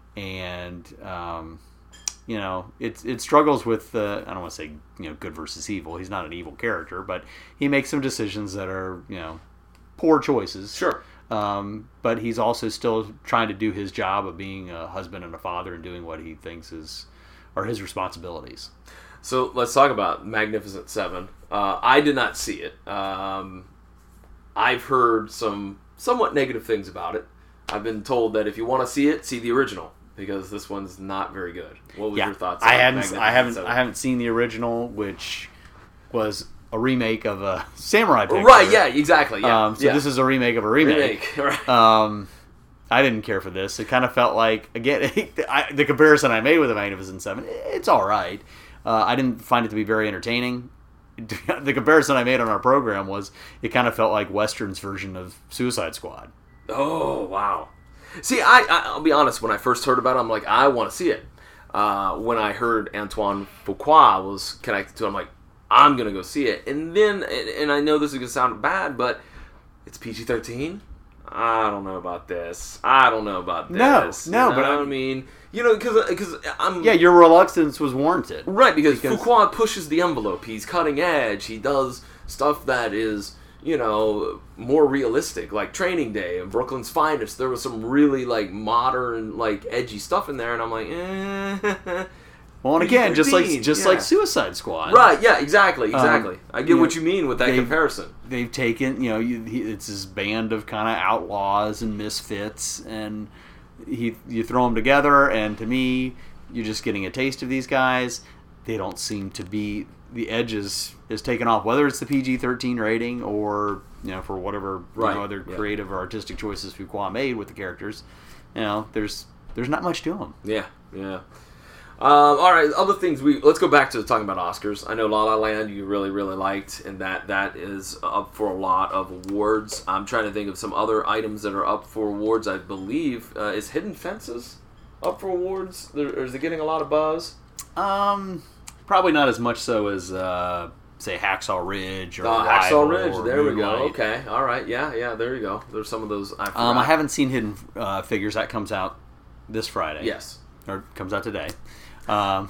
and um, you know, it it struggles with uh, I don't want to say, you know, good versus evil. He's not an evil character, but he makes some decisions that are, you know, poor choices. Sure. Um, but he's also still trying to do his job of being a husband and a father and doing what he thinks is are his responsibilities. So let's talk about Magnificent Seven. Uh, I did not see it. Um, I've heard some somewhat negative things about it. I've been told that if you want to see it, see the original, because this one's not very good. What was Yeah, your thoughts? I on hadn't, Magnificent I haven't, Seven? I haven't seen the original, which was a remake of a samurai picture. Right? Yeah, exactly. Yeah. Um, so yeah. this is a remake of a remake. remake. Right. Um, I didn't care for this. It kind of felt like, again, I, the comparison I made with the Magnificent Seven, it's all right. Uh, I didn't find it to be very entertaining. The comparison I made on our program was it kind of felt like Western's version of Suicide Squad. Oh, wow. See, I, I, I'll be honest, when I first heard about it, I'm like, I want to see it. Uh, when I heard Antoine Fuqua was connected to it, I'm like, I'm going to go see it. And then, and, and I know this is going to sound bad, but it's P G thirteen? I don't know about this. I don't know about this. No, no, you know but I mean, you know, because because I'm... Yeah, your reluctance was warranted. Right, because, Because- Fuqua pushes the envelope. He's cutting edge. He does stuff that is, you know, more realistic, like Training Day and Brooklyn's Finest. There was some really, like, modern, like, edgy stuff in there, and I'm like, eh. Well, and again, just like thirteen, just yeah. like Suicide Squad. Right, yeah, exactly, exactly. Um, I get you what know, you mean with that they- comparison. They've taken, you know, you, he, it's this band of kind of outlaws and misfits, and he you throw them together, and to me, you're just getting a taste of these guys. They don't seem to be the edge is, is taken off, whether it's the P G thirteen rating or, you know, for whatever right. you know, other yeah. creative or artistic choices Fuqua made with the characters. You know, there's there's not much to them. Yeah, yeah. Um, all right, other things. We let's go back to talking about Oscars. I know La La Land you really really liked, and that that is up for a lot of awards. I'm trying to think of some other items that are up for awards. I believe uh, is Hidden Fences up for awards? There, or is it getting a lot of buzz? Um, probably not as much so as uh, say Hacksaw Ridge or uh, Arrival Hacksaw Ridge. or There we go. Moonlight. Okay, all right. Yeah, yeah. There you go. There's some of those. I forgot. Um, I haven't seen Hidden uh, Figures. That comes out this Friday. Yes, or comes out today. Um,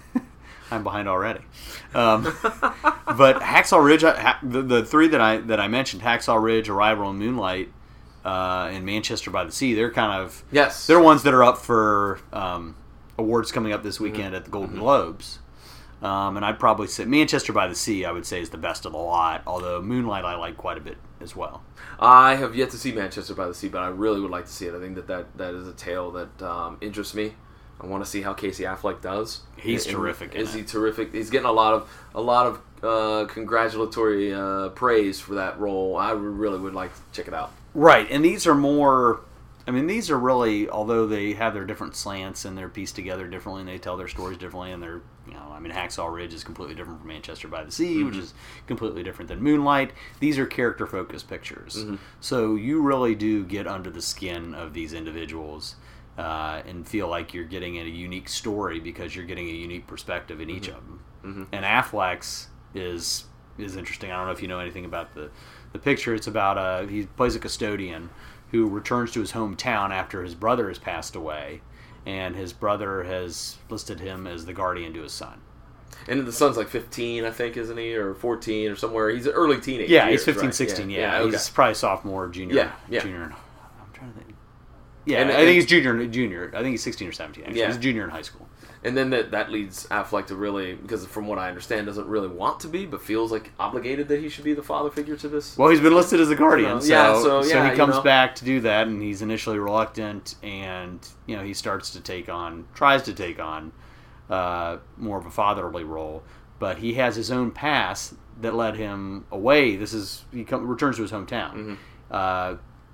I'm behind already. Um, but Hacksaw Ridge, ha- the, the three that I that I mentioned, Hacksaw Ridge, Arrival, and Moonlight, uh, and Manchester by the Sea, they're kind of yes, they're ones that are up for um, awards coming up this weekend mm-hmm. at the Golden mm-hmm. Globes. Um, and I'd probably say Manchester by the Sea, I would say, is the best of the lot. Although Moonlight, I like quite a bit as well. I have yet to see Manchester by the Sea, but I really would like to see it. I think that that, that is a tale that um, interests me. I want to see how Casey Affleck does. He's and, terrific. Is in he it. terrific? He's getting a lot of a lot of uh, congratulatory uh, praise for that role. I really would like to check it out. Right, and these are more. I mean, these are really, although they have their different slants and they're pieced together differently, and they tell their stories differently, and they're, you know, I mean, Hacksaw Ridge is completely different from Manchester by the Sea, mm-hmm. which is completely different than Moonlight. These are character-focused pictures, mm-hmm. so you really do get under the skin of these individuals. Uh, and feel like you're getting a unique story because you're getting a unique perspective in each mm-hmm. of them. Mm-hmm. And Affleck's is is interesting. I don't know if you know anything about the, the picture. It's about uh, he plays a custodian who returns to his hometown after his brother has passed away, and his brother has listed him as the guardian to his son. And the son's like fifteen, I think, isn't he? Or fourteen or somewhere. He's an early teenager. Yeah, years, he's fifteen, right? sixteen, yeah. yeah. yeah. Okay. He's probably sophomore, junior. Yeah, yeah. Junior. I'm trying to think. Yeah, and, I and, think he's junior. Junior. I think he's sixteen or seventeen. Actually. Yeah. He's a junior in high school. And then that, that leads Affleck to really, because from what I understand, doesn't really want to be, but feels like obligated that he should be the father figure to this. Well, he's been listed as the guardian, you know, so, yeah, so, yeah, so he comes you know. back to do that, and he's initially reluctant, and you know he starts to take on, tries to take on uh, more of a fatherly role, but he has his own past that led him away. This is he come, returns to his hometown. Mm-hmm. Uh,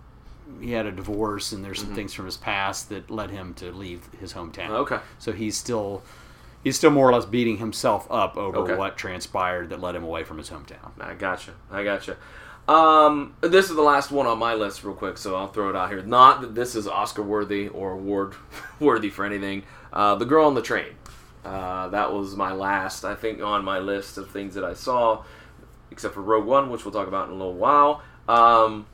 he had a divorce, and there's some mm-hmm. things from his past that led him to leave his hometown. Okay. So he's still he's still more or less beating himself up over okay. what transpired that led him away from his hometown. I gotcha. I gotcha. Um, this is the last one on my list real quick, so I'll throw it out here. Not that this is Oscar-worthy or award-worthy for anything. Uh, The Girl on the Train. Uh, that was my last, I think, on my list of things that I saw, except for Rogue One, which we'll talk about in a little while. Um...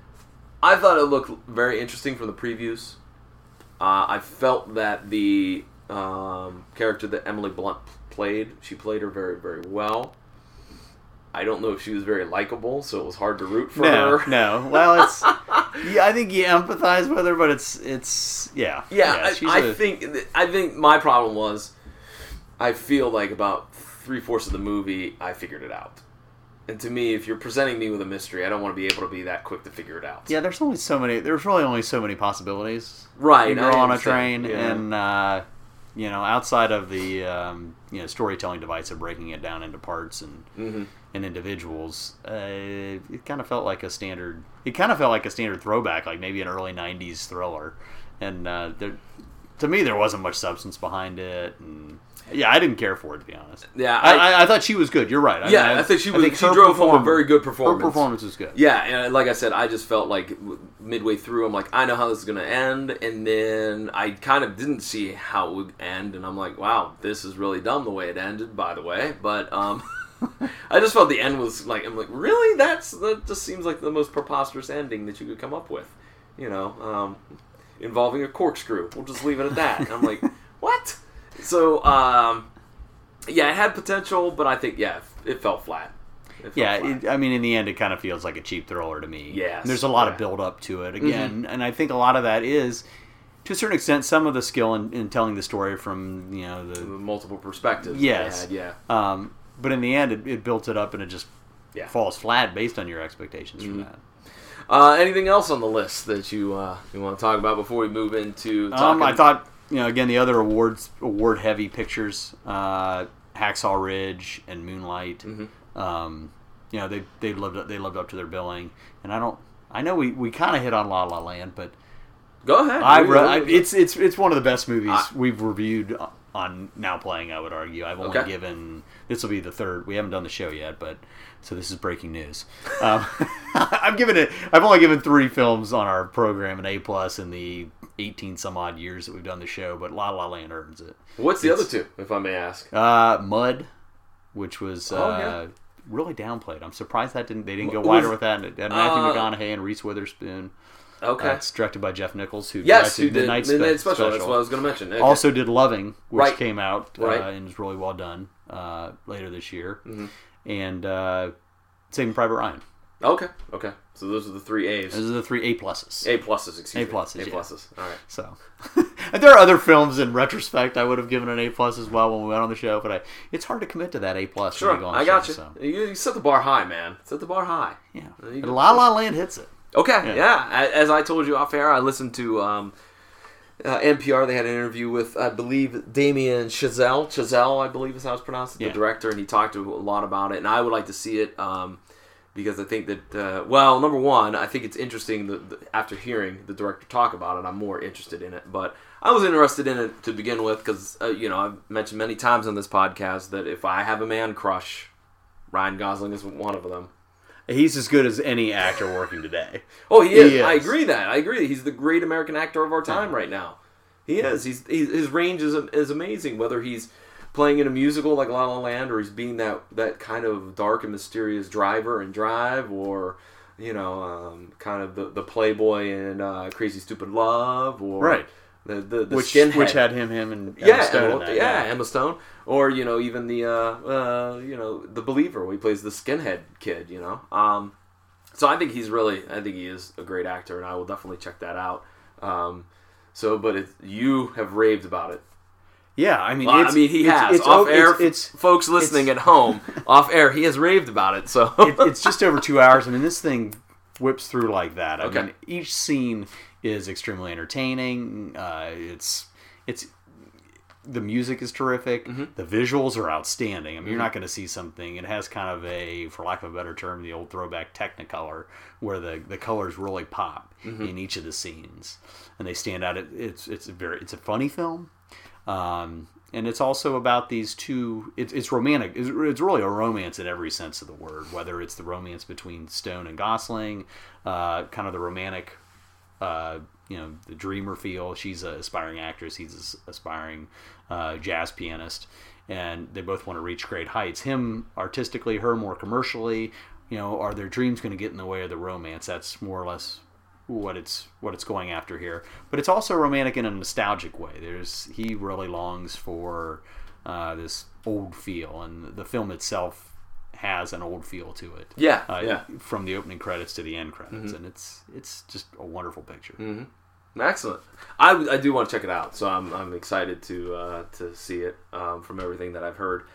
I thought it looked very interesting from the previews. Uh, I felt that the um, character that Emily Blunt played, she played her very, very well. I don't know if she was very likable, so it was hard to root for no, her. No, well, it's yeah. I think you empathize with her, but it's it's yeah. Yeah, yeah I, I a, think I think my problem was I feel like about three fourths of the movie I figured it out. And to me, if you're presenting me with a mystery, I don't want to be able to be that quick to figure it out. Yeah, there's only so many. There's really only so many possibilities. Right, you Girl on a Train, yeah. and uh, you know, outside of the um, you know storytelling device of breaking it down into parts and mm-hmm. and individuals, uh, it kind of felt like a standard. It kind of felt like a standard throwback, like maybe an early nineties thriller. And uh, there, to me, there wasn't much substance behind it. And yeah, I didn't care for it, to be honest. Yeah, I, I, I, I thought she was good. You're right. I yeah, mean, I, I think she was. think she drove home a very good Her performance. performance was good. Yeah, and like I said, I just felt like midway through, I'm like, I know how this is going to end, and then I kind of didn't see how it would end, and I'm like, wow, this is really dumb the way it ended, by the way. But um, I just felt the end was like, I'm like, really? That's that just seems like the most preposterous ending that you could come up with, you know, um, involving a corkscrew. We'll just leave it at that. And I'm like, what? So. Um, Yeah, it had potential, but I think, yeah, it fell flat. It fell yeah, flat. It, I mean, in the end, it kind of feels like a cheap thriller to me. Yes. And there's a lot yeah. of build-up to it, again, Mm-hmm. and I think a lot of that is, to a certain extent, some of the skill in, in telling the story from, you know, the... the multiple perspectives. Yes. Had, yeah. Um, but in the end, it, it built it up, and it just yeah. falls flat based on your expectations mm-hmm. from that. Uh, anything else on the list that you uh, you want to talk about before we move into talking? Um, I thought, you know, again, the other awards, award-heavy pictures... Uh, Hacksaw Ridge and Moonlight. Mm-hmm. Um, you know, they they lived up, they lived up to their billing, and I don't. I know we, we kind of hit on La La Land, but go ahead. I, We- re- I we- it's it's it's one of the best movies I- we've reviewed on Now Playing. I would argue. I've only Okay. given this will be the third. We haven't done the show yet, but so this is breaking news. Um, I've given it. I've only given three films on our program an A plus in the eighteen some odd years that we've done the show, but La La Land earns it. What's the It's- other two, if I may ask? Uh, Mud, which was uh, Oh, yeah. really downplayed. I'm surprised that didn't they didn't go Was- wider with that. It had Matthew Uh, McConaughey and Reese Witherspoon. Okay. Uh, it's directed by Jeff Nichols, who yes, directed who did Midnight, Midnight Spe- Special. That's what I was going to mention. Okay. Also did Loving, which Right. came out uh, Right. and is really well done uh, later this year. Mhm. And uh, Saving Private Ryan. Okay, okay. So those are the three A's. Those are the three A pluses. A pluses, excuse A me. pluses, A yeah. pluses. All right. So, and there are other films in retrospect I would have given an A plus as well when we went on the show, but I, it's hard to commit to that A plus. Sure, when you go on the I got show, you. So. you. You set the bar high, man. Set the bar high. Yeah, There you and go. La La Land hits it. Okay, Yeah. yeah. A- As I told you off air, I listened to um, uh, N P R. They had an interview with, I believe, Damien Chazelle. Chazelle, I believe is how it's pronounced, Yeah. the director, and he talked to a lot about it. And I would like to see it um, because I think that, uh, well, number one, I think it's interesting that, that after hearing the director talk about it, I'm more interested in it. But I was interested in it to begin with because, uh, you know, I've mentioned many times on this podcast that if I have a man crush, Ryan Gosling is one of them. He's as good as any actor working today. Oh, he is. He is. I agree that. I agree. He's the great American actor of our time right now. He is. He's, he's his range is is amazing. Whether he's playing in a musical like La La Land, or he's being that that kind of dark and mysterious driver in Drive, or you know, um, kind of the, the playboy in uh, Crazy Stupid Love, or Right. the the, the which skinhead. which had him him and Emma yeah, Stone in Emma, that, yeah, Emma Stone, or you know, even the uh, uh, you know, the Believer, where he plays the skinhead kid. You know, um, so I think he's really, I think he is a great actor, and I will definitely check that out. Um, so, but it, you have raved about it. Yeah, I mean, Well, it's, I mean, he it's, has it's, off it's, air. It's, it's, folks listening at home, off air, he has raved about it. So it, it's just over two hours. I mean, this thing whips through like that. I Okay. mean, each scene is extremely entertaining. Uh, it's it's the music is terrific. Mm-hmm. The visuals are outstanding. I mean, you're not going to see something. It has kind of a, for lack of a better term, the old throwback Technicolor, where the, the colors really pop Mm-hmm. in each of the scenes, and they stand out. It, it's it's a very it's a funny film. Um, and it's also about these two. It's it's romantic. It's, it's really a romance in every sense of the word. Whether it's the romance between Stone and Gosling, uh, kind of the romantic, uh, you know, the dreamer feel. She's an aspiring actress. He's an aspiring uh, jazz pianist, and they both want to reach great heights. Him artistically, her more commercially. You know, are their dreams going to get in the way of the romance? That's more or less what it's what it's going after here, but it's also romantic in a nostalgic way. There's he really longs for uh, this old feel, and the film itself has an old feel to it. yeah, uh, yeah, from the opening credits to the end credits, Mm-hmm. and it's it's just a wonderful picture. Mm-hmm. Excellent. I, I do want to check it out, so I'm I'm excited to uh, to see it um, from everything that I've heard.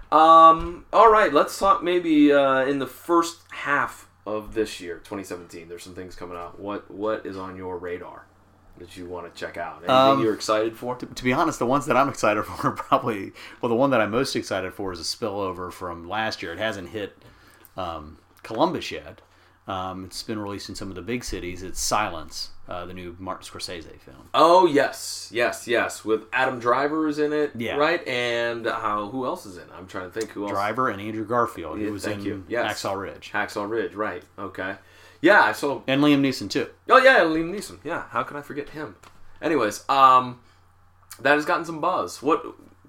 Um, all right, let's talk maybe uh, in the first half of this year, twenty seventeen. There's some things coming out. What what is on your radar that you want to check out? Anything Um, you're excited for? To, to be honest, the ones that I'm excited for are probably well, the one that I'm most excited for is a spillover from last year. It hasn't hit um, Columbus yet. Um, it's been released in some of the big cities. It's Silence, uh, the new Martin Scorsese film. Oh yes, yes, yes. With Adam Driver is in it, Yeah. right? And uh, who else is in it? I'm trying to think who else. Driver and Andrew Garfield, Yeah, who was thank in you. Yes. Hacksaw Ridge. Hacksaw Ridge, right? Okay. Yeah, I saw. And Liam Neeson, too. Oh yeah, Liam Neeson. Yeah, how can I forget him? Anyways, um, that has gotten some buzz. What,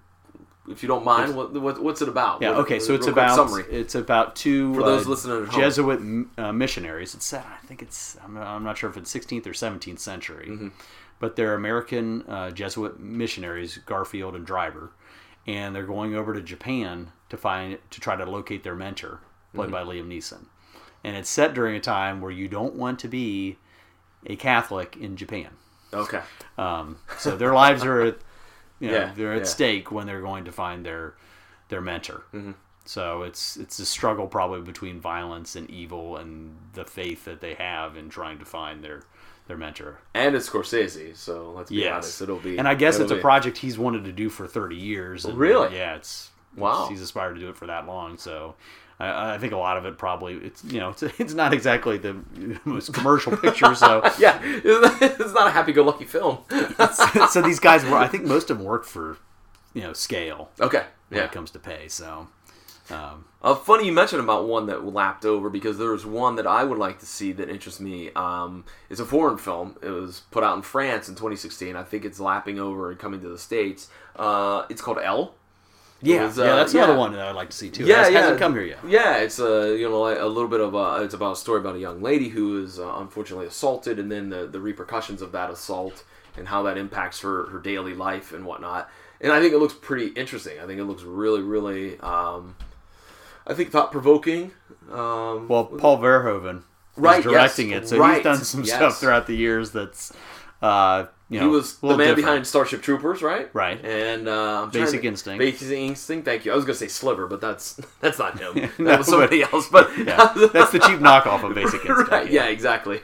if you don't mind, what, what what's it about? Yeah, What- okay, so real it's quick about summary. it's about two For those uh, listening at home. Jesuit uh, missionaries. It's set, I think it's I'm not, I'm not sure if it's sixteenth or seventeenth century, Mm-hmm. but they're American uh, Jesuit missionaries, Garfield and Driver, and they're going over to Japan to find to try to locate their mentor, played Mm-hmm. by Liam Neeson, and it's set during a time where you don't want to be a Catholic in Japan. Okay. Um, so their lives are at, you know, Yeah, they're at yeah. stake when they're going to find their their mentor. Mm-hmm. So it's it's a struggle probably between violence and evil and the faith that they have in trying to find their their mentor. And it's Scorsese, so let's be Yes. honest, it'll be. And I guess it'll it's a be- project he's wanted to do for thirty years. And Really? Yeah, it's Wow. He's aspired to do it for that long, so I, I think a lot of it probably it's you know it's it's not exactly the most commercial picture. So yeah, it's not a happy-go-lucky film. So these guys were, I think most of them worked for you know scale. Okay, when yeah. it comes to pay. So um, uh, funny you mentioned about one that lapped over because there's one that I would like to see that interests me. Um, it's a foreign film. It was put out in France in twenty sixteen. I think it's lapping over and coming to the States. Uh, it's called Elle. Yeah, was, uh, yeah, that's yeah. another one that I'd like to see too. Yeah, it yeah. hasn't come here yet. Yeah, it's a you know like a little bit of a it's about a story about a young lady who is uh, unfortunately assaulted, and then the the repercussions of that assault and how that impacts her her daily life and whatnot. And I think it looks pretty interesting. I think it looks really really um, I think thought provoking. Um, well, Paul Verhoeven right, is directing yes, it, so right, he's done some yes. stuff throughout the years that's. Uh, You know, he was the man different. behind Starship Troopers, right? Right. And uh, I'm Basic to, Instinct. Basic Instinct. Thank you. I was going to say Sliver, but that's that's not him. That No, was somebody but, else. But yeah, that's the cheap knockoff of Basic Instinct. Right. Yeah, Yeah. Exactly.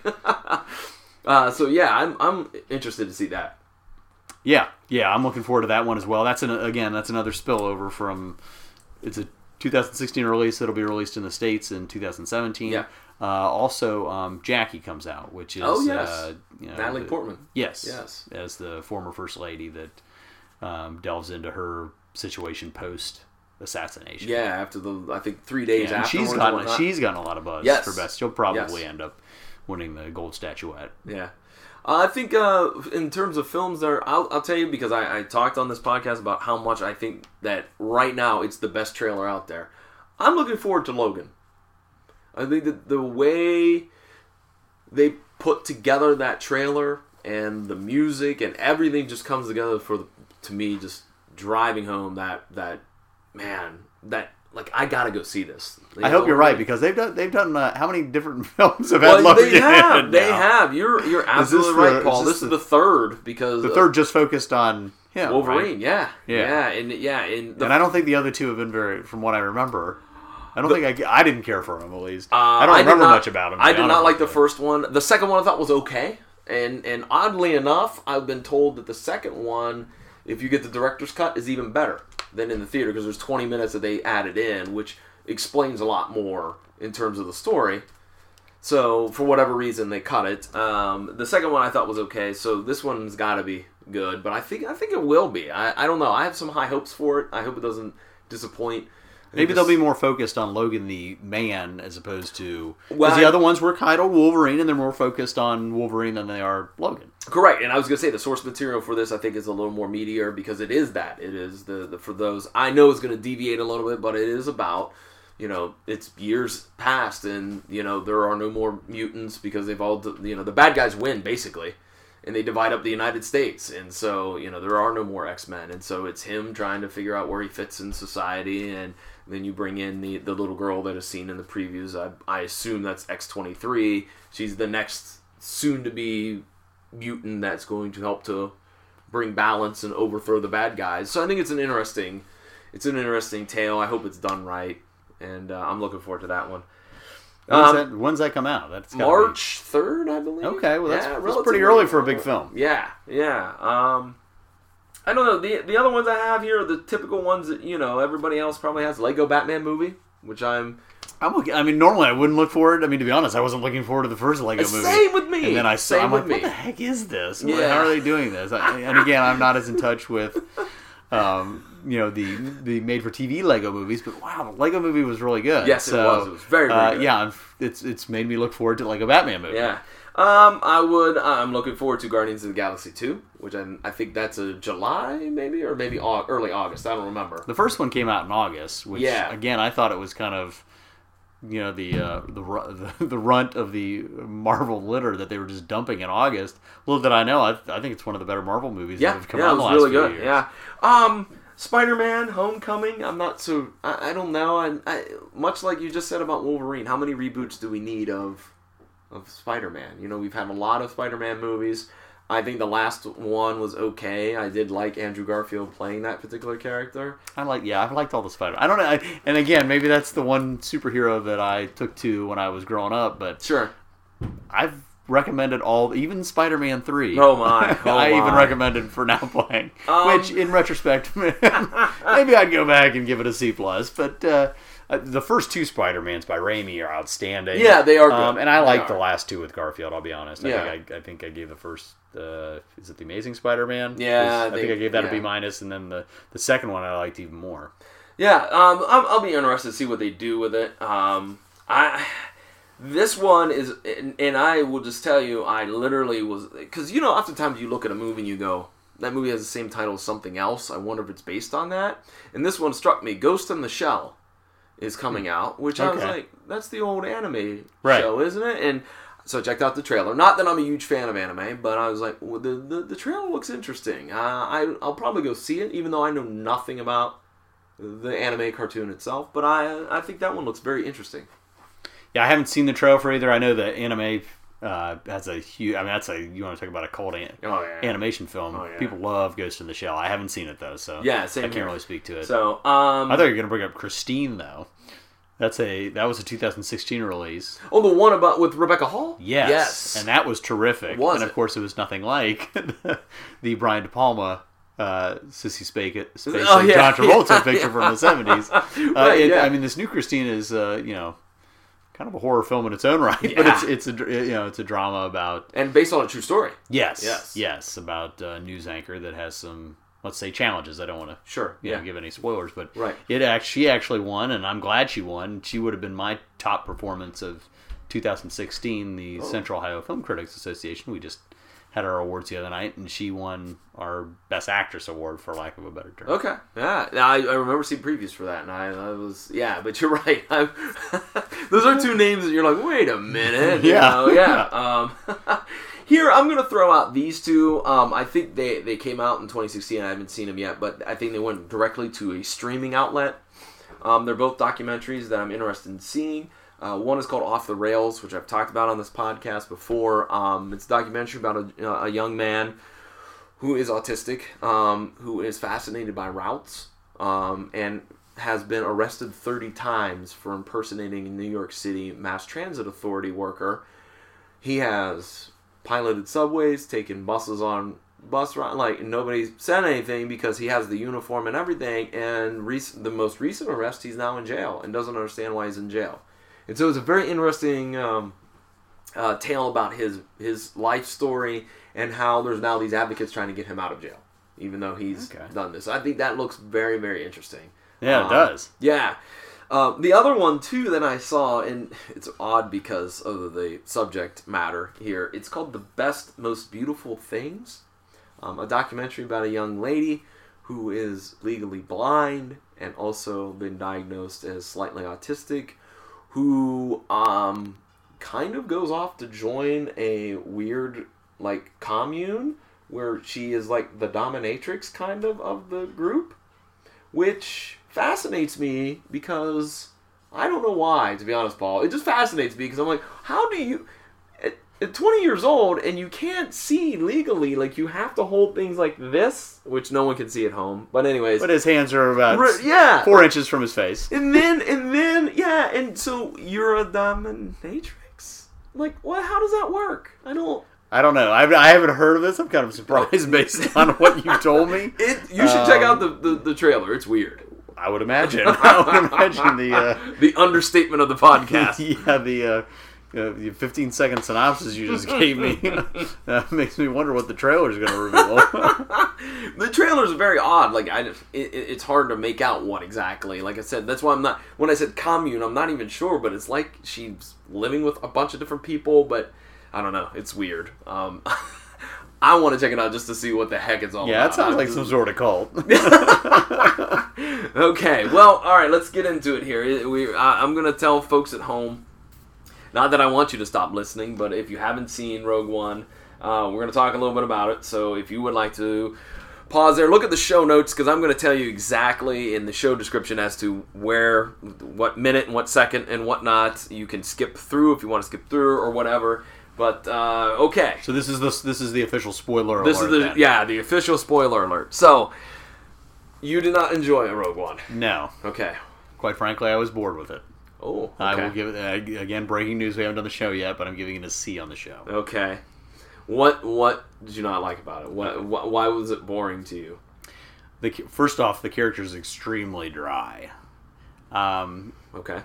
uh, so yeah, I'm I'm interested to see that. yeah, yeah. I'm looking forward to that one as well. That's an again, that's another spillover from. It's a two thousand sixteen release that'll be released in the States in two thousand seventeen. Yeah. Uh, also, um, Jackie comes out, which is Oh, yes. uh, you know, Natalie the- Portman. Yes, Yes. as the former first lady that um, delves into her situation post assassination. Yeah. After the I think three days Yeah, and after. she's gotten she's gotten a lot of buzz Yes. for best. She'll probably Yes. end up winning the gold statuette. Yeah. Uh, I think uh, in terms of films, there I'll, I'll tell you because I, I talked on this podcast about how much I think that right now it's the best trailer out there. I'm looking forward to Logan. I think that the way they put together that trailer and the music and everything just comes together for the, to me just driving home that that man that like I gotta go see this. You I hope know, you're right like- because they've done they've done uh, how many different films have Well, had Logan they have. in They now? have. You're you're absolutely the- right, is Paul. this This is the- the third because The uh, third just focused on him, Wolverine. right? Yeah. Yeah. yeah, and yeah, and the And I don't think the other two have been very, from what I remember. I don't think I, I didn't care for him at least. Uh, I don't did remember not- much about him. to I be did honest not like with the you. first one. The second one I thought was okay, and and oddly enough, I've been told that the second one, if you get the director's cut, is even better than in the theater because there's twenty minutes that they added in, which explains a lot more in terms of the story. So for whatever reason, they cut it. Um, the second one I thought was okay, so this one's got to be good. But I think I think it will be. I, I don't know. I have some high hopes for it. I hope it doesn't disappoint. I think Maybe they'll this- be more focused on Logan the man as opposed to because Well, the I- other ones were titled Wolverine and they're more focused on Wolverine than they are Logan. Correct, and I was going to say the source material for this I think is a little more meatier because it is that. It is the, the for those I know it's going to deviate a little bit, but it is about you know it's years past and you know there are no more mutants because they've all you know the bad guys win basically, and they divide up the United States, and so you know there are no more X-Men, and so it's him trying to figure out where he fits in society, and then you bring in the, the little girl that is seen in the previews. I I assume that's X twenty-three. She's the next soon to be mutant that's going to help to bring balance and overthrow the bad guys. So I think it's an interesting, it's an interesting tale. I hope it's done right, and uh, I'm looking forward to that one. When's, Um, that, when's that come out? That's gotta March third, I believe. Be... Okay, well that's, Yeah, that's relatively pretty early for a big film. Yeah, yeah. Um, I don't know. The the other ones I have here are the typical ones that you know everybody else probably has. Lego Batman movie, which I'm. I'm looking, I mean, normally I wouldn't look forward. I mean, to be honest, I wasn't looking forward to the first Lego movie. Same with me. And then I saw, Same I'm with like, me. what the heck is this? Yeah. How are they doing this? I, and again, I'm not as in touch with, um, you know, the the made-for-T V Lego movies, but wow, the Lego movie was really good. Yes, it So, was. It was very, very uh, good. Yeah, I'm- it's it's made me look forward to the Lego Batman movie. Yeah. Um, I would. I'm looking forward to Guardians of the Galaxy two, which I, I think that's a July maybe or maybe Au- early August. I don't remember. The first one came out in August, which Yeah. again I thought it was kind of, you know, the uh, the ru- the the runt of the Marvel litter that they were just dumping in August. Little did I know, I, I think it's one of the better Marvel movies Yeah, that have come yeah, out it in the was last really few good. years. Yeah. Um, Spider-Man: Homecoming. I'm not so. I, I don't know. I, I much like you just said about Wolverine. How many reboots do we need of of Spider-Man? You know, we've had a lot of Spider-Man movies. I think the last one was okay. I did like Andrew Garfield playing that particular character. I like, yeah, I liked all the Spider. I don't know, I, and again, maybe that's the one superhero that I took to when I was growing up. But Sure. I've recommended all, even Spider-Man three. Oh my! Oh I my. even recommended for now playing. Um, which, in retrospect, maybe I'd go back and give it a C plus. But uh, the first two Spider-Mans by Raimi are outstanding. Yeah, they are good. Um, and I They like are. the last two with Garfield. I'll be honest. I Yeah. think I, I think I gave the first. Uh, is it the Amazing Spider-Man? Yeah, I they- think I gave that yeah. a B minus, and then the the second one I liked even more. Yeah, um, I'm, I'll be interested to see what they do with it. Um, I this one is, and, and I will just tell you, I literally was, because you know, oftentimes you look at a movie and you go, that movie has the same title as something else. I wonder if it's based on that. And this one struck me. Ghost in the Shell is coming out, which I was Okay. like, that's the old anime Right. show, isn't it? And so I checked out the trailer. Not that I'm a huge fan of anime, but I was like, well, the, the the trailer looks interesting. Uh, I I'll probably go see it, even though I know nothing about the anime cartoon itself, but I I think that one looks very interesting. Yeah, I haven't seen the trailer for either. I know that anime uh, has a huge. I mean, that's a you want to talk about a cult an- Oh, yeah. animation film. Oh, yeah. People love Ghost in the Shell. I haven't seen it though, so Yeah, same I can't here. really speak to it. So um, I thought you were gonna bring up Christine though. That's a that was a two thousand sixteen release. oh, the one about with Rebecca Hall. Yes, Yes. and that was terrific. Was and of it? course, it was nothing like the, the Brian De Palma. Uh, Sissy Spacek, Spacek Oh, yeah. John Travolta Yeah, picture yeah. from the seventies. Uh, Right, it- yeah. I mean, this new Christine is, uh, you know, kind of a horror film in its own right, but Yeah. it's it's a dr- you know it's a drama about And based on a true story. yes Yes. yes about a news anchor that has some, let's say, challenges. I don't want to Sure. you Yeah. know, give any spoilers, but Right. it act- she actually won, and I'm glad she won. She would have been my top performance of two thousand sixteen, the Oh. Central Ohio Film Critics Association. We just had our awards the other night, and she won our Best Actress award, for lack of a better term. Okay. Yeah. I, I remember seeing previews for that, and I, I was yeah. But you're right. I, those are two names that you're like, wait a minute. You Yeah. know, yeah. Um, here, I'm gonna throw out these two. Um, I think they they came out in twenty sixteen. I haven't seen them yet, but I think they went directly to a streaming outlet. Um, they're both documentaries that I'm interested in seeing. Uh, one is called Off the Rails, which I've talked about on this podcast before. Um, it's a documentary about a, a young man who is autistic, um, who is fascinated by routes, um, and has been arrested thirty times for impersonating a New York City Mass Transit Authority worker. He has piloted subways, taken buses on bus route, like nobody said anything because he has the uniform and everything. And rec- the most recent arrest, he's now in jail and doesn't understand why he's in jail. And so it's a very interesting um, uh, tale about his his life story and how there's now these advocates trying to get him out of jail, even though he's Okay. done this. I think that looks very, very interesting. Yeah, Um, it does. Yeah. Uh, the other one, too, that I saw, and it's odd because of the subject matter here, it's called The Best, Most Beautiful Things, um, a documentary about a young lady who is legally blind and also been diagnosed as slightly autistic, who um, kind of goes off to join a weird, like, commune where she is, like, the dominatrix, kind of, of the group, which fascinates me because I don't know why, to be honest, Paul. It just fascinates me because I'm like, how do you... At, at twenty years old, and you can't see legally, like, you have to hold things like this, which no one can see at home. But anyways... But his hands are about Re- yeah. four inches from his face. And then, and then, yeah, and so you're a dominatrix? Like, what? How does that work? I don't... I don't know. I, I haven't heard of this. I'm kind of surprised based on what you told me. It, you should check out Um, the, the, the trailer. It's weird. I would imagine. I would imagine the uh, The understatement of the podcast. yeah the uh, uh, the fifteen second synopsis you just gave me uh, makes me wonder what the trailer is going to reveal. The trailer's very odd. Like, I, just, it, it- it's hard to make out what exactly. Like I said, that's why I'm not... When I said commune, I'm not even sure, but it's like she's living with a bunch of different people, but I don't know. It's weird. Um, I want to check it out just to see what the heck it's all Yeah, about. that sounds I'm like just- some sort of cult. Okay, well, all right, let's get into it here. It- We, I, I'm going to tell folks at home, not that I want you to stop listening, but if you haven't seen Rogue One, uh, we're going to talk a little bit about it. So if you would like to pause there, look at the show notes, because I'm going to tell you exactly in the show description as to where, what minute and what second and what not. You can skip through if you want to skip through or whatever. But, uh, okay. So this is the this is the official spoiler This alert. is the, then. yeah, the official spoiler alert. So, you did not enjoy Rogue One. No, Okay. quite frankly, I was bored with it. Oh, okay. I will give it uh, again. Breaking news: we haven't done the show yet, but I'm giving it a C on the show. Okay. What What did you not like about it? What, what Why was it boring to you? The first off, the character is extremely dry. Um, okay.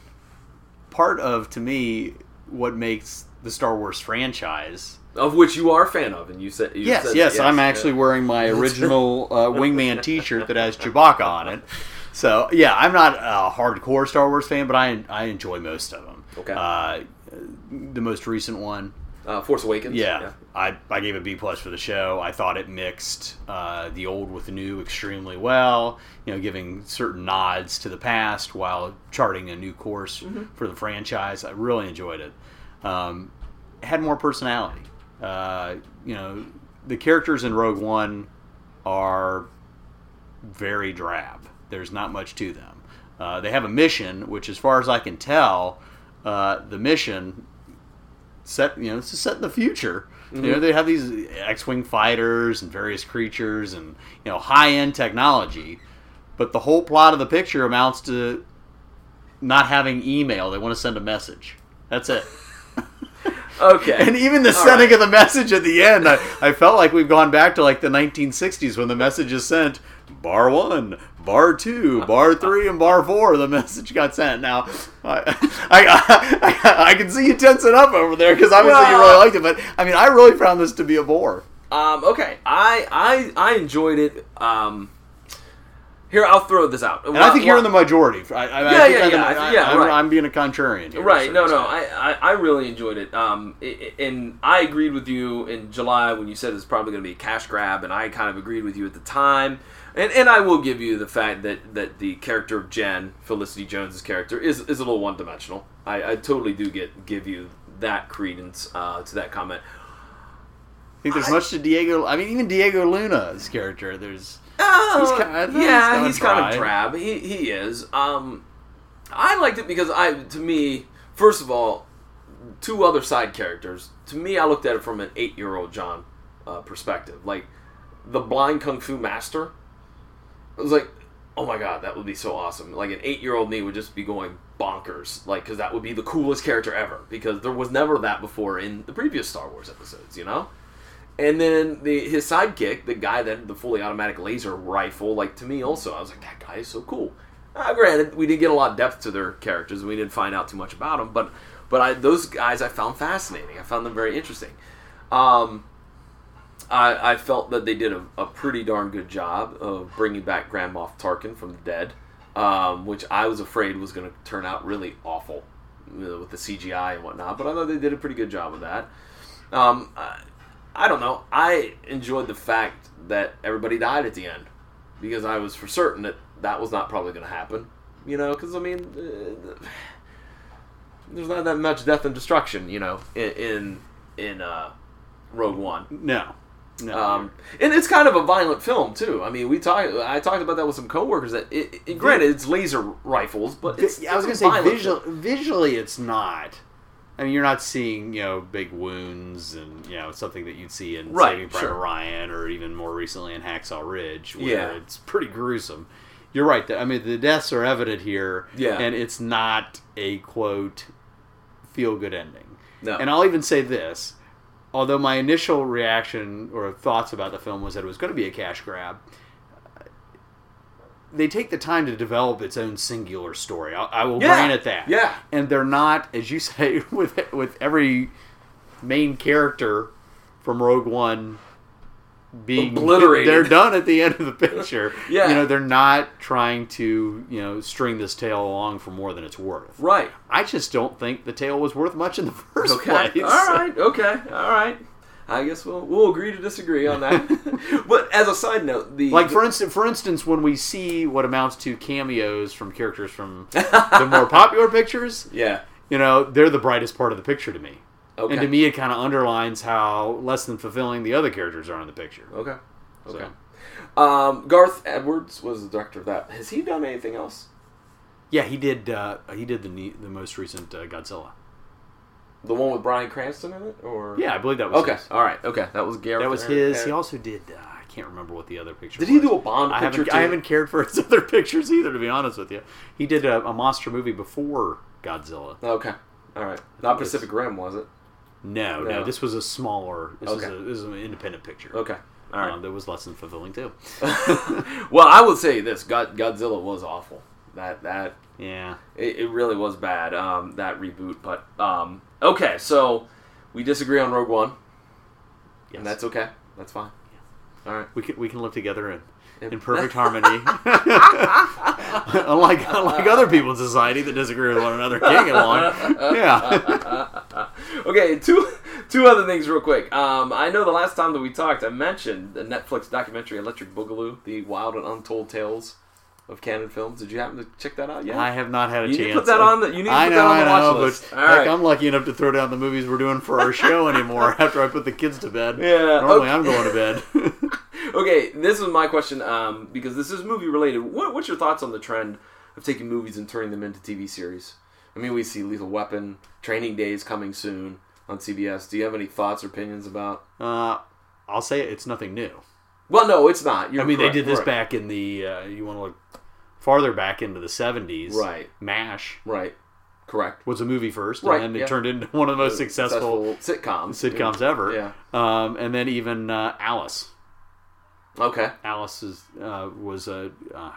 Part of, to me, what makes the Star Wars franchise, of which you are a fan of, and you said you yes, said, yes, yes, I'm actually yeah. wearing my original uh, Wingman T-shirt that has Chewbacca on it. So yeah, I'm not a hardcore Star Wars fan, but I I enjoy most of them. Okay. Uh, the most recent one, uh, Force Awakens. Yeah, yeah, I I gave it a B plus for the show. I thought it mixed uh, the old with the new extremely well. You know, giving certain nods to the past while charting a new course mm-hmm. for the franchise. I really enjoyed it. Um, it had more personality. Uh, you know, the characters in Rogue One are very drab. There's not much to them. Uh, they have a mission, which, as far as I can tell, uh, the mission set you know it's set in the future. Mm-hmm. You know, they have these X-wing fighters and various creatures and you know high-end technology, but the whole plot of the picture amounts to not having email. They want to send a message. That's it. Okay. And even the All sending right. of the message at the end, I, I felt like we've gone back to like the nineteen sixties when the message is sent. Bar one, bar two, bar three, and bar four. The message got sent. Now, I I, I, I can see you tensing up over there because obviously well, you really liked it. But I mean, I really found this to be a bore. Um. Okay. I I I enjoyed it. Um. Here, I'll throw this out. And I think you're in the majority. I, I, yeah, I think yeah, I'm, yeah, the, I think, I, yeah. I'm, Right. I'm being a contrarian here. Right. No, no. extent. I, I, I really enjoyed it. Um, it, and I agreed with you in July when you said it's probably going to be a cash grab, and I kind of agreed with you at the time. And and I will give you the fact that, that the character of Jen, Felicity Jones's character, is is a little one dimensional. I, I totally do get give you that credence uh, to that comment. I think there's I, much to Diego. I mean, even Diego Luna's character. There's. Uh, he's kind of, yeah, he's, he's kind of drab. He he is. Um, I liked it because I, to me, first of all, two other side characters. To me, I looked at it from an eight-year-old John uh, perspective. Like the blind kung fu master. I was like, oh my god, that would be so awesome. Like an eight-year-old me would just be going bonkers. Like, because that would be the coolest character ever. Because there was never that before in the previous Star Wars episodes. You know. And then the his sidekick, the guy that had the fully automatic laser rifle, like to me also, I was like, that guy is so cool. Uh, granted, we didn't get a lot of depth to their characters, and we didn't find out too much about them, but but I, those guys I found fascinating. I found them very interesting. Um, I, I felt that they did a, a pretty darn good job of bringing back Grand Moff Tarkin from the dead, um, which I was afraid was going to turn out really awful you know, with the C G I and whatnot, but I thought they did a pretty good job of that. Um, I, I don't know. I enjoyed the fact that everybody died at the end because I was for certain that that was not probably going to happen. You know, because I mean, uh, there's not that much death and destruction. You know, in in, in uh, Rogue One. No, no. Um, and it's kind of a violent film too. I mean, we talked. I talked about that with some coworkers. That it, it, granted, it's laser rifles, but it's, I was it's going to say visual, visual, visually, it's not. I mean, you're not seeing, you know, big wounds and, you know, something that you'd see in right, Saving Private sure. Ryan or even more recently in Hacksaw Ridge, where yeah. it's pretty gruesome. You're right. I mean, the deaths are evident here, yeah. and it's not a, quote, feel-good ending. No. And I'll even say this. Although my initial reaction or thoughts about the film was that it was going to be a cash grab, they take the time to develop its own singular story. I, I will yeah. grant it that. Yeah. And they're not, as you say, with with every main character from Rogue One being obliterated. They're done at the end of the picture. yeah. You know, they're not trying to, you know, string this tale along for more than it's worth. Right. I just don't think the tale was worth much in the first okay. place. All right. Okay. All right. I guess we'll we'll agree to disagree on that. But as a side note, the like for instance, for instance, when we see what amounts to cameos from characters from the more popular pictures, yeah, you know, they're the brightest part of the picture to me. Okay. And to me, it kind of underlines how less than fulfilling the other characters are in the picture. Okay. Okay. So. Um, Garth Edwards was the director of that. Has he done anything else? Yeah, he did. Uh, he did the the most recent uh, Godzilla. The one with Bryan Cranston in it, or yeah, I believe that was okay. his. All right, okay, that was Gareth. That was Aaron, his. Aaron. He also did. Uh, I can't remember what the other picture. Did was. he do a Bond I picture haven't, too? I haven't cared for his other pictures either, to be honest with you. He did a, a monster movie before Godzilla. Okay. All right. Not Pacific Rim, was it? No, no, No. This was a smaller. This Okay. is a, this is an independent picture. Okay. All right. Um, that was less than fulfilling too. Well, I would say this: God, Godzilla was awful. That that Yeah. it, it really was bad. Um, that reboot. But um, okay, so we disagree on Rogue One, Yes. and that's okay. That's fine. All right. We can we can live together in, In- in perfect harmony. unlike unlike other people in society that disagree with one another, can't get along. Yeah. Okay, two two other things real quick. Um, I know the last time that we talked, I mentioned the Netflix documentary Electric Boogaloo, the wild and untold tales of canon films. Did you happen to check that out yet? I have not had a You chance. need to put that on the. You need to I put know, that on I the watch know, list. but All heck, right. I'm lucky enough to throw down the movies we're doing for our show anymore after I put the kids to bed. Yeah, Normally okay. I'm going to bed. Okay, this is my question, um, because this is movie related. What, what's your thoughts on the trend of taking movies and turning them into T V series? I mean, we see Lethal Weapon, Training Day is coming soon on C B S. Do you have any thoughts or opinions about? uh, I'll say it, it's nothing new. Well, no, it's not. You're I mean, correct. they did this Right. back in the, uh, you want to look farther back into the seventies. Right. MASH Right. Correct. was a movie first, Right, and then it yeah. turned into one of the most successful, sitcoms. sitcoms ever. Yeah. Um, and then even uh, Alice. Okay. Alice is, uh, was a, uh,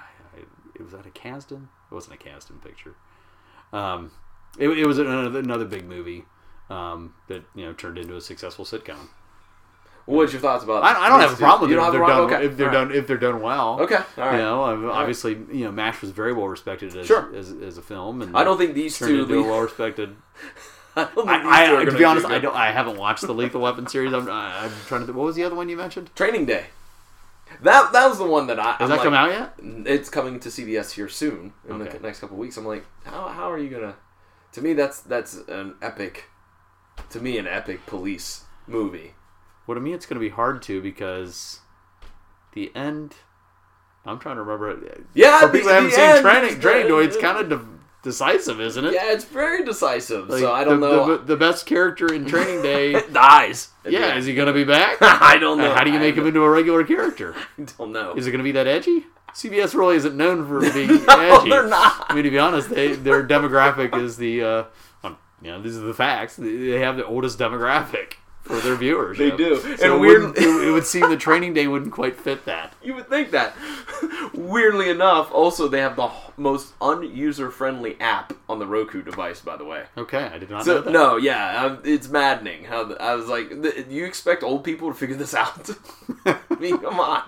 it was that a Kasdan? It wasn't a Kasdan picture. Um, it, it was another, another big movie um, that you know turned into a successful sitcom. What's your thoughts about? I, I don't have a these problem two? with You it if don't they're have a done. problem? Okay. If they're All right. done, if they're done well. Okay. All right. You know, uh, right. obviously, you know, MASH was very well respected as Sure. as, as a film, and I don't think these turned two. into a well respected. I don't think these two I, are I, to gonna be honest, do I good. don't. I haven't watched the Lethal Weapon series. I'm, I'm trying to. Think, what was the other one you mentioned? Training Day. That that was the one that I. Has I'm that like, come out yet? It's coming to C B S here soon in Okay. the next couple of weeks. I'm like, how how are you gonna? To me, that's that's an epic. To me, an epic police movie. Well, to me, it's going to be hard to because the end. I'm trying to remember. Yeah, For the- people who haven't the seen end, Training, the- Training Day, it's kind of de- decisive, isn't it? Yeah, it's very decisive. Like, so I don't the, know. The, the best character in Training Day. dies. Yeah, is he going to be back? I don't know. Uh, how do you make I him into a regular character? don't know. Is it going to be that edgy? C B S really isn't known for being No, edgy. they're not. I mean, to be honest, they, their demographic is the, uh, um, you know, these are the facts. They they have the oldest demographic for their viewers. They do. So And it, weird- wouldn't- it, it would seem the Training Day wouldn't quite fit that. You would think that. Weirdly enough, also they have the h- most un-user-friendly app on the Roku device, by the way. Okay, I did not So know that. no, yeah, um, it's maddening. How the, I was like, th- you expect old people to figure this out? I mean, come on.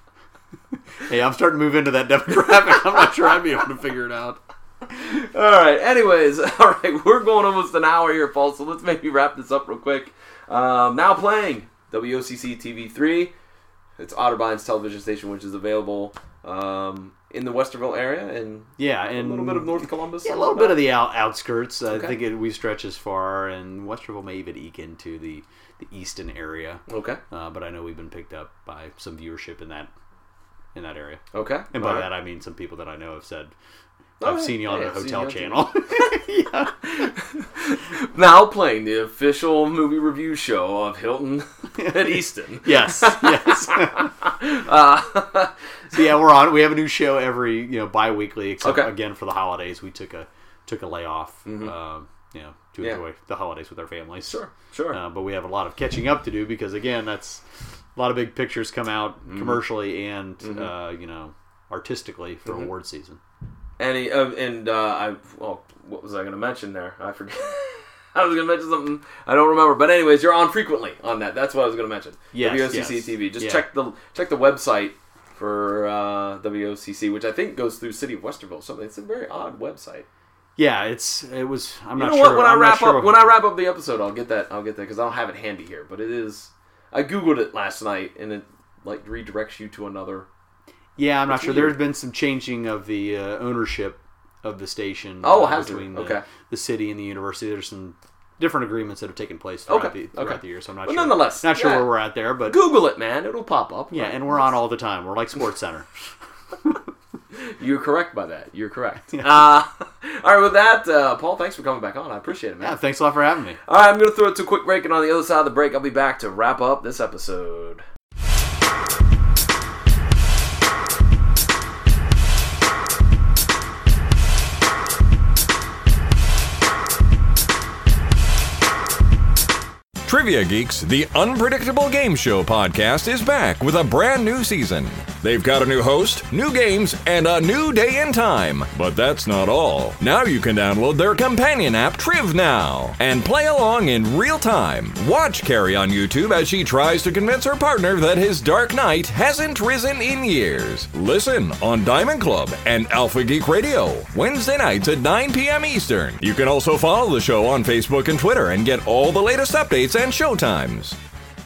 Hey, I'm starting to move into that demographic. I'm not sure I'd be able to figure it out. All right. Anyways, all right, we're going almost an hour here, Paul. So let's maybe wrap this up real quick. Um, now playing W O C C T V three. It's Otterbine's television station, which is available um, in the Westerville area and Yeah, a and little bit of North Columbus. Yeah, a little bit of the out, outskirts. I Okay. think it, we stretch as far, and Westerville may even eke into the, the eastern area. Okay. Uh, but I know we've been picked up by some viewership in that in that area. Okay. And by All right. that I mean some people that I know have said, Oh, "I've yeah. seen you on Yeah, the I've seen hotel you on channel." Yeah. Now playing the official movie review show of Hilton and Easton. Yes, yes. Uh, So yeah, we're on. We have a new show every you know bi-weekly, except Okay. again for the holidays we took a took a layoff. Um, you know, to Yeah. enjoy the holidays with our families. sure, sure. Uh, but we have a lot of catching up to do because again, that's a lot of big pictures come out Mm-hmm. commercially and uh, you know artistically for Mm-hmm. award season. Any uh, and uh, I well, what was I going to mention there? I forget. I was going to mention something I don't remember. But anyways, you're on frequently on that. That's what I was going to mention. Yes, W O C C yes. T V. Just Yeah. check the check the website for uh, W O C C, which I think goes through City of Westerville. Something. It's a very odd website. Yeah, it's it was. I'm You not know sure what? When I'm I not wrap sure up what- when I wrap up the episode, I'll get that. I'll get that because I don't have it handy here. But it is. I googled it last night and it like redirects you to another. Yeah, I'm not It's sure. weird. There's been some changing of the uh, ownership of the station. Oh, uh, has there? between the, Okay. the city and the university. There's some different agreements that have taken place throughout, Okay, the, throughout okay. the year. So I'm not But sure. nonetheless, not sure yeah. where we're at there, but Google it, man. It'll pop up. yeah, Right? and we're on all the time. We're like Sports Center. You're correct by that. You're correct. uh, all right, with that, uh, Paul, thanks for coming back on. I appreciate it, man. Yeah, thanks a lot for having me. All right, I'm going to throw it to a quick break, and on the other side of the break, I'll be back to wrap up this episode. Trivia Geeks, the Unpredictable Game Show podcast, is back with a brand new season. They've got a new host, new games, and a new day and time. But that's not all. Now you can download their companion app, Triv Now, and play along in real time. Watch Carrie on YouTube as she tries to convince her partner that his Dark Knight hasn't risen in years. Listen on Diamond Club and Alpha Geek Radio, Wednesday nights at nine p.m. Eastern. You can also follow the show on Facebook and Twitter and get all the latest updates and showtimes.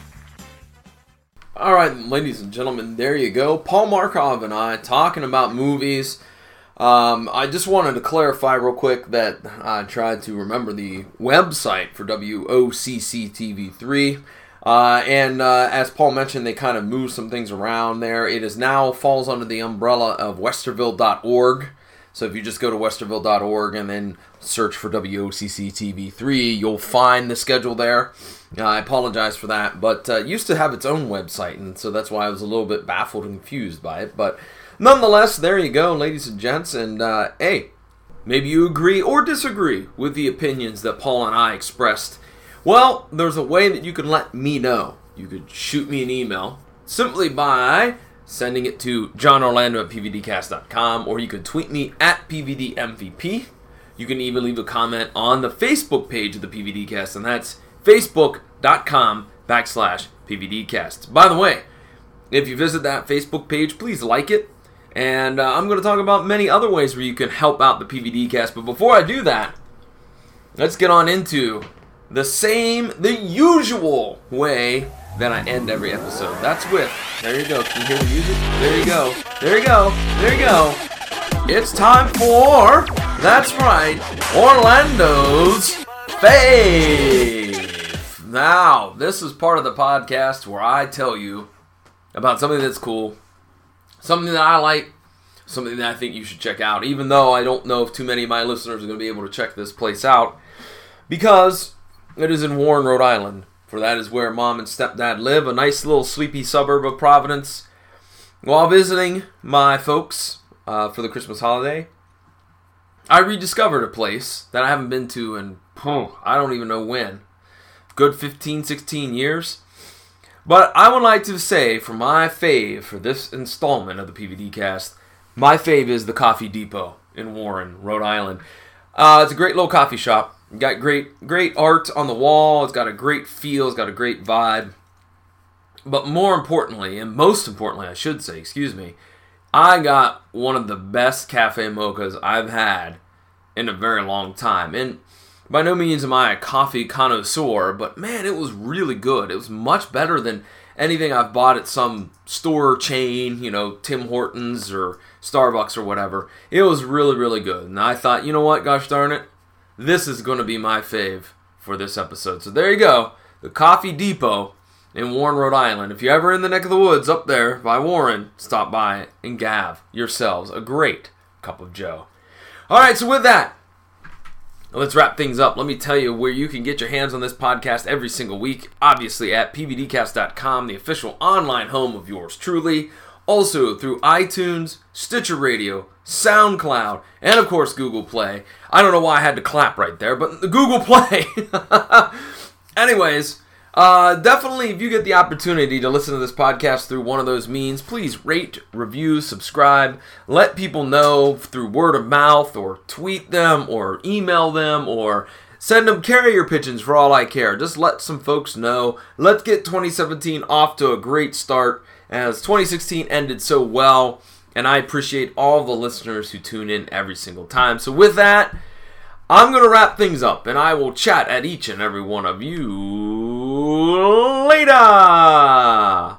All right, ladies and gentlemen, there you go. Paul Markov and I talking about movies. Um, I just wanted to clarify real quick that I tried to remember the website for W O C C T V three. Uh, and uh, as Paul mentioned, they kind of moved some things around there. It is now falls under the umbrella of Westerville dot org. So if you just go to Westerville dot org and then search for W O C C T V three, you'll find the schedule there. Uh, I apologize for that, but uh, it used to have its own website, and so that's why I was a little bit baffled and confused by it. But nonetheless, there you go, ladies and gents. And uh, hey, maybe you agree or disagree with the opinions that Paul and I expressed. Well, there's a way that you can let me know. You could shoot me an email simply by sending it to john orlando at p v d cast dot com, or you could tweet me at P V D M V P. You can even leave a comment on the Facebook page of the P V D Cast, and that's facebook.com backslash PVDcast. By the way, if you visit that Facebook page, please like it. And uh, I'm going to talk about many other ways where you can help out the P V D Cast. But before I do that, let's get on into the same, the usual way that I end every episode. That's with, there you go, can you hear the music? There you go, there you go, there you go. It's time for, that's right, Orlando's Fave. Now, this is part of the podcast where I tell you about something that's cool, something that I like, something that I think you should check out, even though I don't know if too many of my listeners are going to be able to check this place out, because it is in Warren, Rhode Island, for that is where Mom and Stepdad live, a nice little sleepy suburb of Providence. While visiting my folks uh, for the Christmas holiday, I rediscovered a place that I haven't been to in, oh, I don't even know when, good fifteen, sixteen years. But I would like to say, for my fave for this installment of the P V D Cast, my fave is the Coffee Depot in Warren, Rhode Island. Uh, it's a great little coffee shop. Got great great art on the wall. It's got a great feel. It's got a great vibe. But more importantly, and most importantly, I should say, excuse me, I got one of the best cafe mochas I've had in a very long time. And by no means am I a coffee connoisseur, but man, it was really good. It was much better than anything I've bought at some store chain, you know, Tim Hortons or Starbucks or whatever. It was really, really good. And I thought, you know what, gosh darn it, this is going to be my fave for this episode. So there you go, the Coffee Depot in Warren, Rhode Island. If you're ever in the neck of the woods up there by Warren, stop by and have yourselves a great cup of joe. All right, so with that, let's wrap things up. Let me tell you where you can get your hands on this podcast every single week. Obviously at P V D cast dot com, the official online home of yours truly. Also through iTunes, Stitcher Radio, SoundCloud, and of course Google Play. I don't know why I had to clap right there, but the Google Play. Anyways, uh, definitely if you get the opportunity to listen to this podcast through one of those means, please rate, review, subscribe. Let people know through word of mouth, or tweet them, or email them, or send them carrier pigeons for all I care. Just let some folks know. Let's get twenty seventeen off to a great start, as twenty sixteen ended so well, and I appreciate all the listeners who tune in every single time. So with that, I'm going to wrap things up, and I will chat at each and every one of you later!